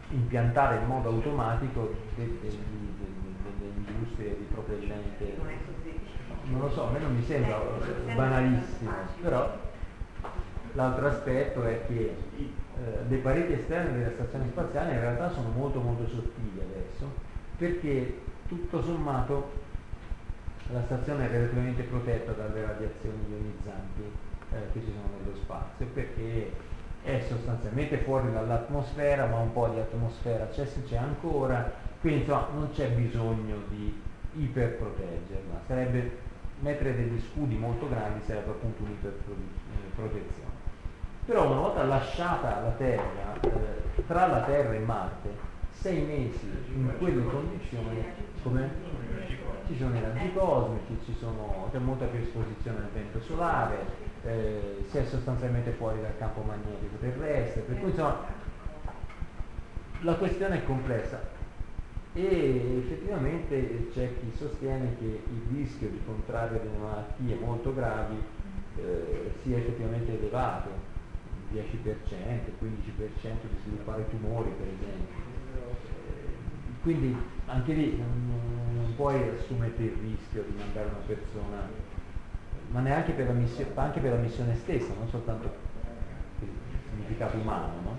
Speaker 1: impiantare in modo automatico de, de, de, de, delle industrie di propellente. Non lo so, a me non mi sembra banalissimo, però l'altro aspetto è che eh, le pareti esterne della stazione spaziale in realtà sono molto molto sottili adesso, perché tutto sommato la stazione è relativamente protetta dalle radiazioni ionizzanti eh, che ci sono nello spazio, perché è sostanzialmente fuori dall'atmosfera, ma un po' di atmosfera c'è, c'è ancora, quindi insomma non c'è bisogno di iperproteggerla, sarebbe mettere degli scudi molto grandi, sarebbe appunto un'iperprotezione. Però una volta lasciata la Terra, eh, tra la Terra e Marte, sei mesi in quelle condizioni, come? Ci sono i raggi cosmici, ci sono, c'è molta più esposizione al vento solare, eh, si è sostanzialmente fuori dal campo magnetico terrestre, per cui insomma la questione è complessa e effettivamente c'è chi sostiene che il rischio di contrarre delle malattie molto gravi eh, sia effettivamente elevato, dieci per cento, quindici per cento di sviluppare tumori per esempio. Quindi anche lì non, non puoi assumerti il rischio di mandare una persona, ma neanche per la missione, anche per la missione stessa, non soltanto per il significato umano, no?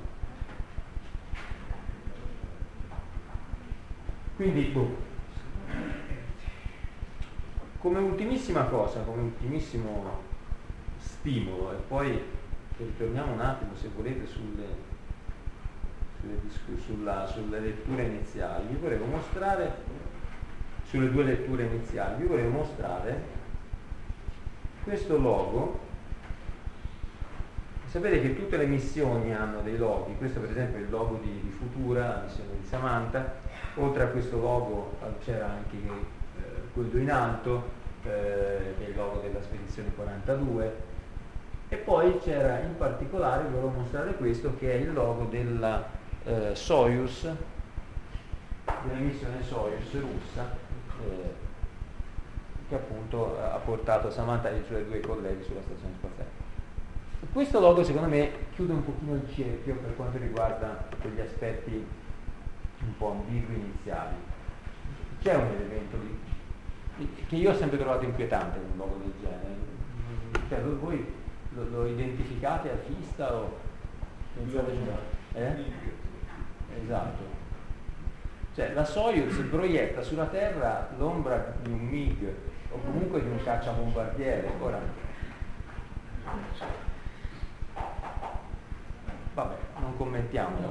Speaker 1: Quindi, boh. Come ultimissima cosa, come ultimissimo stimolo, e poi ritorniamo un attimo se volete sulle Sulla, sulle letture iniziali, vi volevo mostrare, sulle due letture iniziali, vi volevo mostrare questo logo. Sapete che tutte le missioni hanno dei loghi, questo per esempio è il logo di, di Futura, la missione di Samantha, oltre a questo logo c'era anche eh, quello in alto, eh, che è il logo della spedizione quarantadue, e poi c'era in particolare, vi volevo mostrare questo, che è il logo della Eh, Soyuz, della missione Soyuz russa, eh, che appunto ha portato Samantha e i suoi due colleghi sulla stazione spaziale. Questo logo secondo me chiude un pochino il cerchio per quanto riguarda quegli aspetti un po' ambigui iniziali. C'è un elemento di, che io ho sempre trovato inquietante in un logo del genere, cioè, voi lo, lo identificate a vista o pensate eh? Esatto. Cioè la Soyuz proietta sulla Terra l'ombra di un MiG o comunque di un cacciabombardiere. Ora, vabbè, non commentiamolo.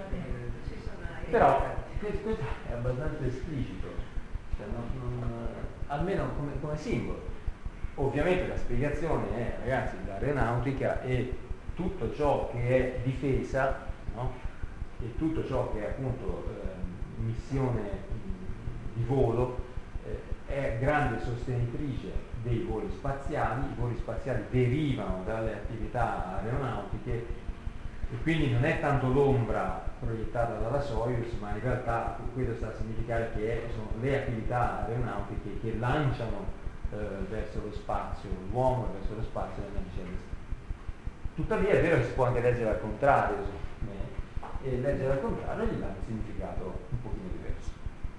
Speaker 1: Però questo è abbastanza esplicito, cioè, non, non, almeno come, come simbolo. Ovviamente la spiegazione è, ragazzi, l'aeronautica e tutto ciò che è difesa, no? E tutto ciò che è appunto eh, missione di volo eh, è grande sostenitrice dei voli spaziali. I voli spaziali derivano dalle attività aeronautiche e quindi non è tanto l'ombra proiettata dalla Soyuz, ma in realtà quello sta a significare che sono le attività aeronautiche che lanciano eh, verso lo spazio l'uomo e verso lo spazio le navi celesti. Tuttavia è vero che si può anche leggere al contrario, e leggere al contrario gli dà un significato un pochino diverso.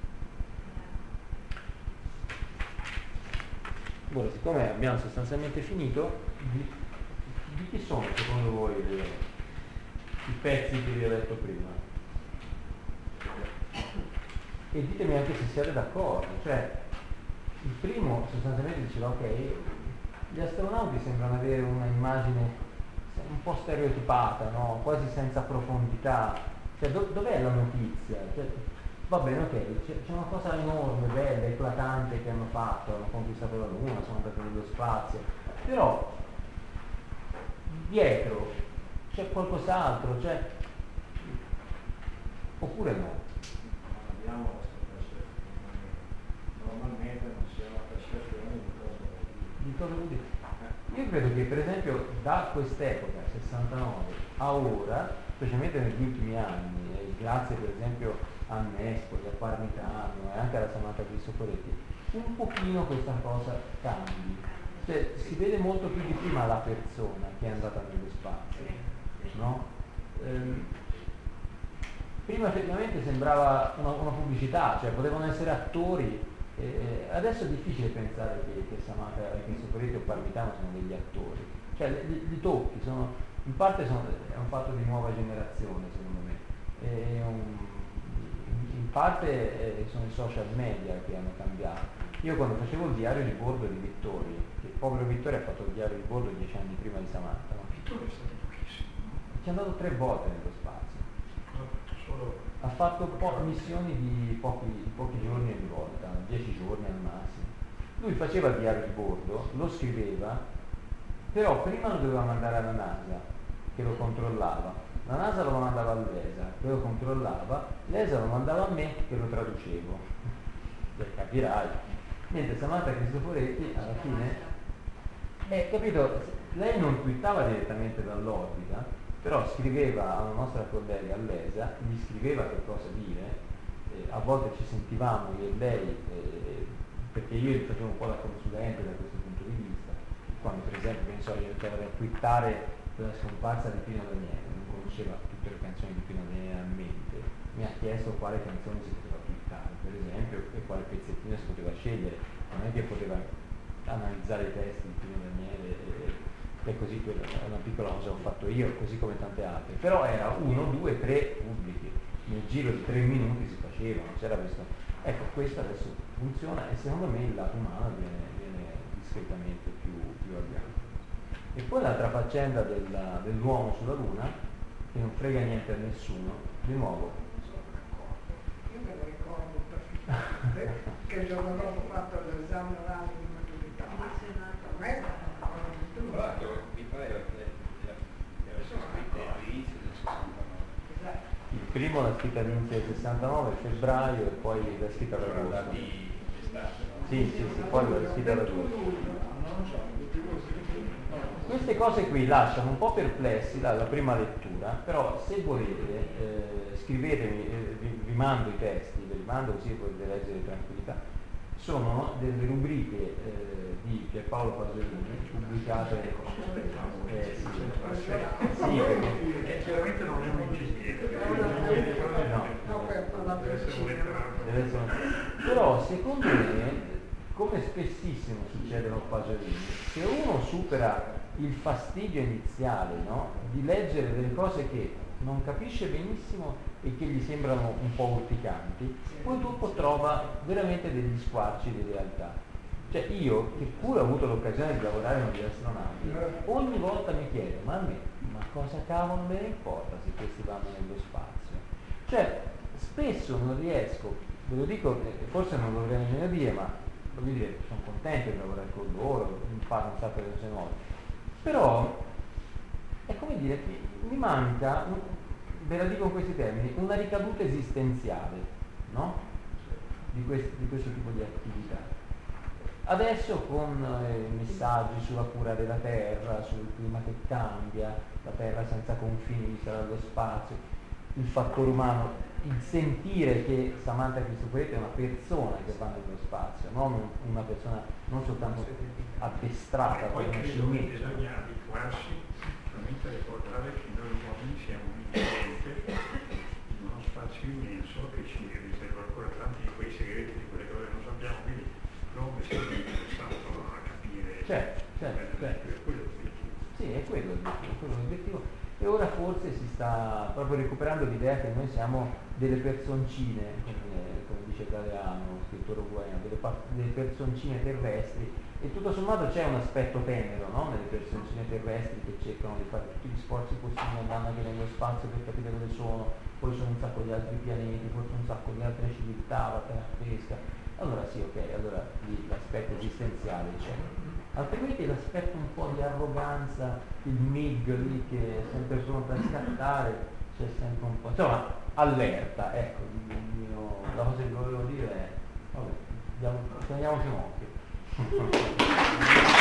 Speaker 1: Ora, siccome abbiamo sostanzialmente finito, di, di chi sono secondo voi le, i pezzi che vi ho detto prima? E ditemi anche se siete d'accordo. Cioè, il primo sostanzialmente diceva ok, gli astronauti sembrano avere una immagine un po' stereotipata, no? Quasi senza profondità. Cioè, do, dov'è la notizia? Cioè, va bene, ok, c'è, c'è una cosa enorme, bella, eclatante che hanno fatto, hanno conquistato la Luna, sono andati nello spazio, però dietro c'è qualcos'altro, cioè, oppure no?
Speaker 2: Abbiamo questa percezione, normalmente non si ha la percezione di cosa
Speaker 1: Di cosa vuol dire? Io credo che per esempio da quest'epoca, sessantanove, a ora, specialmente negli ultimi anni, eh, grazie per esempio a Nespoli, a Parmitano e anche alla Samantha Cristoforetti, un pochino questa cosa cambi. Cioè, si vede molto più di prima la persona che è andata nello spazio, no? Ehm, prima effettivamente sembrava una, una pubblicità, cioè potevano essere attori, eh, adesso è difficile pensare che, che Samantha e Cristo Poretti o Parmitano sono degli attori, cioè li, li tocchi, sono, in parte sono, è un fatto di nuova generazione secondo me, è un, in parte eh, sono i social media che hanno cambiato. Io quando facevo il diario di bordo di Vittori, che il povero Vittori ha fatto il diario di bordo dieci anni prima di Samantha, no?
Speaker 2: Vittorio è stato pochissimo, no?
Speaker 1: Ci è andato tre volte nello spazio.
Speaker 2: Ha fatto solo...
Speaker 1: Ha fatto po- missioni di pochi, di pochi giorni ogni volta, dieci giorni al massimo. Lui faceva il diario di bordo, lo scriveva, però prima lo doveva mandare alla NASA, che lo controllava. La NASA lo mandava all'E S A, che lo controllava, l'E S A lo mandava a me, che lo traducevo. Beh, capirai. Niente, Samantha Cristoforetti alla fine, eh, capito, lei non twittava direttamente dall'orbita, però scriveva a una nostra collega all'E S A, gli scriveva che cosa dire, eh, a volte ci sentivamo io e lei, eh, perché io gli facevo un po' da consulente da questo punto di vista, quando per esempio, che ne so, io iniziavo a twittare la scomparsa di Pino Daniele, non conosceva tutte le canzoni di Pino Daniele a mente, mi ha chiesto quale canzone si poteva twittare, per esempio, e quale pezzettino si poteva scegliere, non è che poteva analizzare i testi di Pino Daniele e, e così, quella è una piccola cosa che ho fatto io, così come tante altre, però era uno, due, tre pubblici, nel giro di tre minuti si faceva, non c'era questo. Ecco, questo adesso funziona e secondo me il lato umano viene, viene discretamente più, più avviato. E poi l'altra faccenda della, dell'uomo sulla Luna, che non frega niente a nessuno, di nuovo.
Speaker 5: Sono d'accordo. Io me lo ricordo perfettamente che il giorno dopo ho fatto l'esame orale di maturità. Per me è una cosa di tutto.
Speaker 2: Tra l'altro mi pareva che le avesse scritte all'inizio del sessantanove.
Speaker 5: Esatto.
Speaker 1: Il primo l'ha scritta all'inizio del sessantanove, febbraio, e poi l'ha scritta ad
Speaker 2: Sono
Speaker 1: agosto.
Speaker 2: andati d'estate, no?
Speaker 1: Sì, sì, sì, poi l'ha scritta ad agosto.
Speaker 5: Non lo so,
Speaker 1: Queste cose qui lasciano un po' perplessi dalla prima lettura, però se volete eh, scrivetemi, eh, vi, vi mando i testi, ve li mando così potete leggere in tranquillità. Sono delle rubriche eh, di Pierpaolo Pasolini pubblicate eh, sì, sì, perché
Speaker 2: Eh, chiaramente non è un ingegnere,
Speaker 1: no,
Speaker 5: no, per la
Speaker 2: deve essere un letterato.
Speaker 1: deve essere un- però secondo me, come spessissimo succede con Pasolini, se uno supera il fastidio iniziale, no? Di leggere delle cose che non capisce benissimo e che gli sembrano un po' urticanti, poi dopo trova veramente degli squarci di realtà. Cioè io, che pure ho avuto l'occasione di lavorare con gli astronauti, ogni volta mi chiedo, ma a me, ma cosa cavolo me ne importa se questi vanno nello spazio? Cioè, spesso non riesco, ve lo dico, eh, forse non dovrei nemmeno dire, ma voglio dire, sono contento di lavorare con loro, imparo un sacco di cose nuove. Però è come dire, mi manca, ve la dico in questi termini, una ricaduta esistenziale, no? Di, quest, di questo tipo di attività. Adesso con eh, messaggi sulla cura della Terra, sul clima che cambia, la Terra senza confini vista dallo spazio, il fattore umano, il sentire che Samantha Cristoforetti è una persona che va nello spazio, non una persona non soltanto addestrata
Speaker 2: E poi
Speaker 1: per una
Speaker 2: credo che
Speaker 1: scimmia.
Speaker 2: bisogna abituarsi solamente a ricordare che noi uomini siamo un incidente in uno spazio immenso che ci riserva ancora tanti di quei segreti, di quelle cose che non sappiamo, quindi l'uomo è sempre interessato a capire.
Speaker 1: Certo, certo, certo.
Speaker 2: È quello l'obiettivo.
Speaker 1: Sì, è quello l'obiettivo, quello l'obiettivo. E ora forse si sta proprio recuperando l'idea che noi siamo delle personcine, come, come dice Galeano, scrittore uguagliano, delle, pa- delle personcine terrestri, e tutto sommato c'è un aspetto tenero, no? Nelle personcine terrestri che cercano di fare tutti gli sforzi possibili, andando anche nello spazio per capire dove sono, poi sono un sacco di altri pianeti, forse un sacco di altre civiltà, la terra fresca. Allora sì, ok, allora lì l'aspetto esistenziale c'è. Altrimenti l'aspetto un po' di arroganza, il M I G lì che è sempre pronto a scattare, c'è sempre un po'. Insomma, allerta, ecco, il mio, la cosa che volevo dire è, vabbè, diamo, teniamoci un occhio.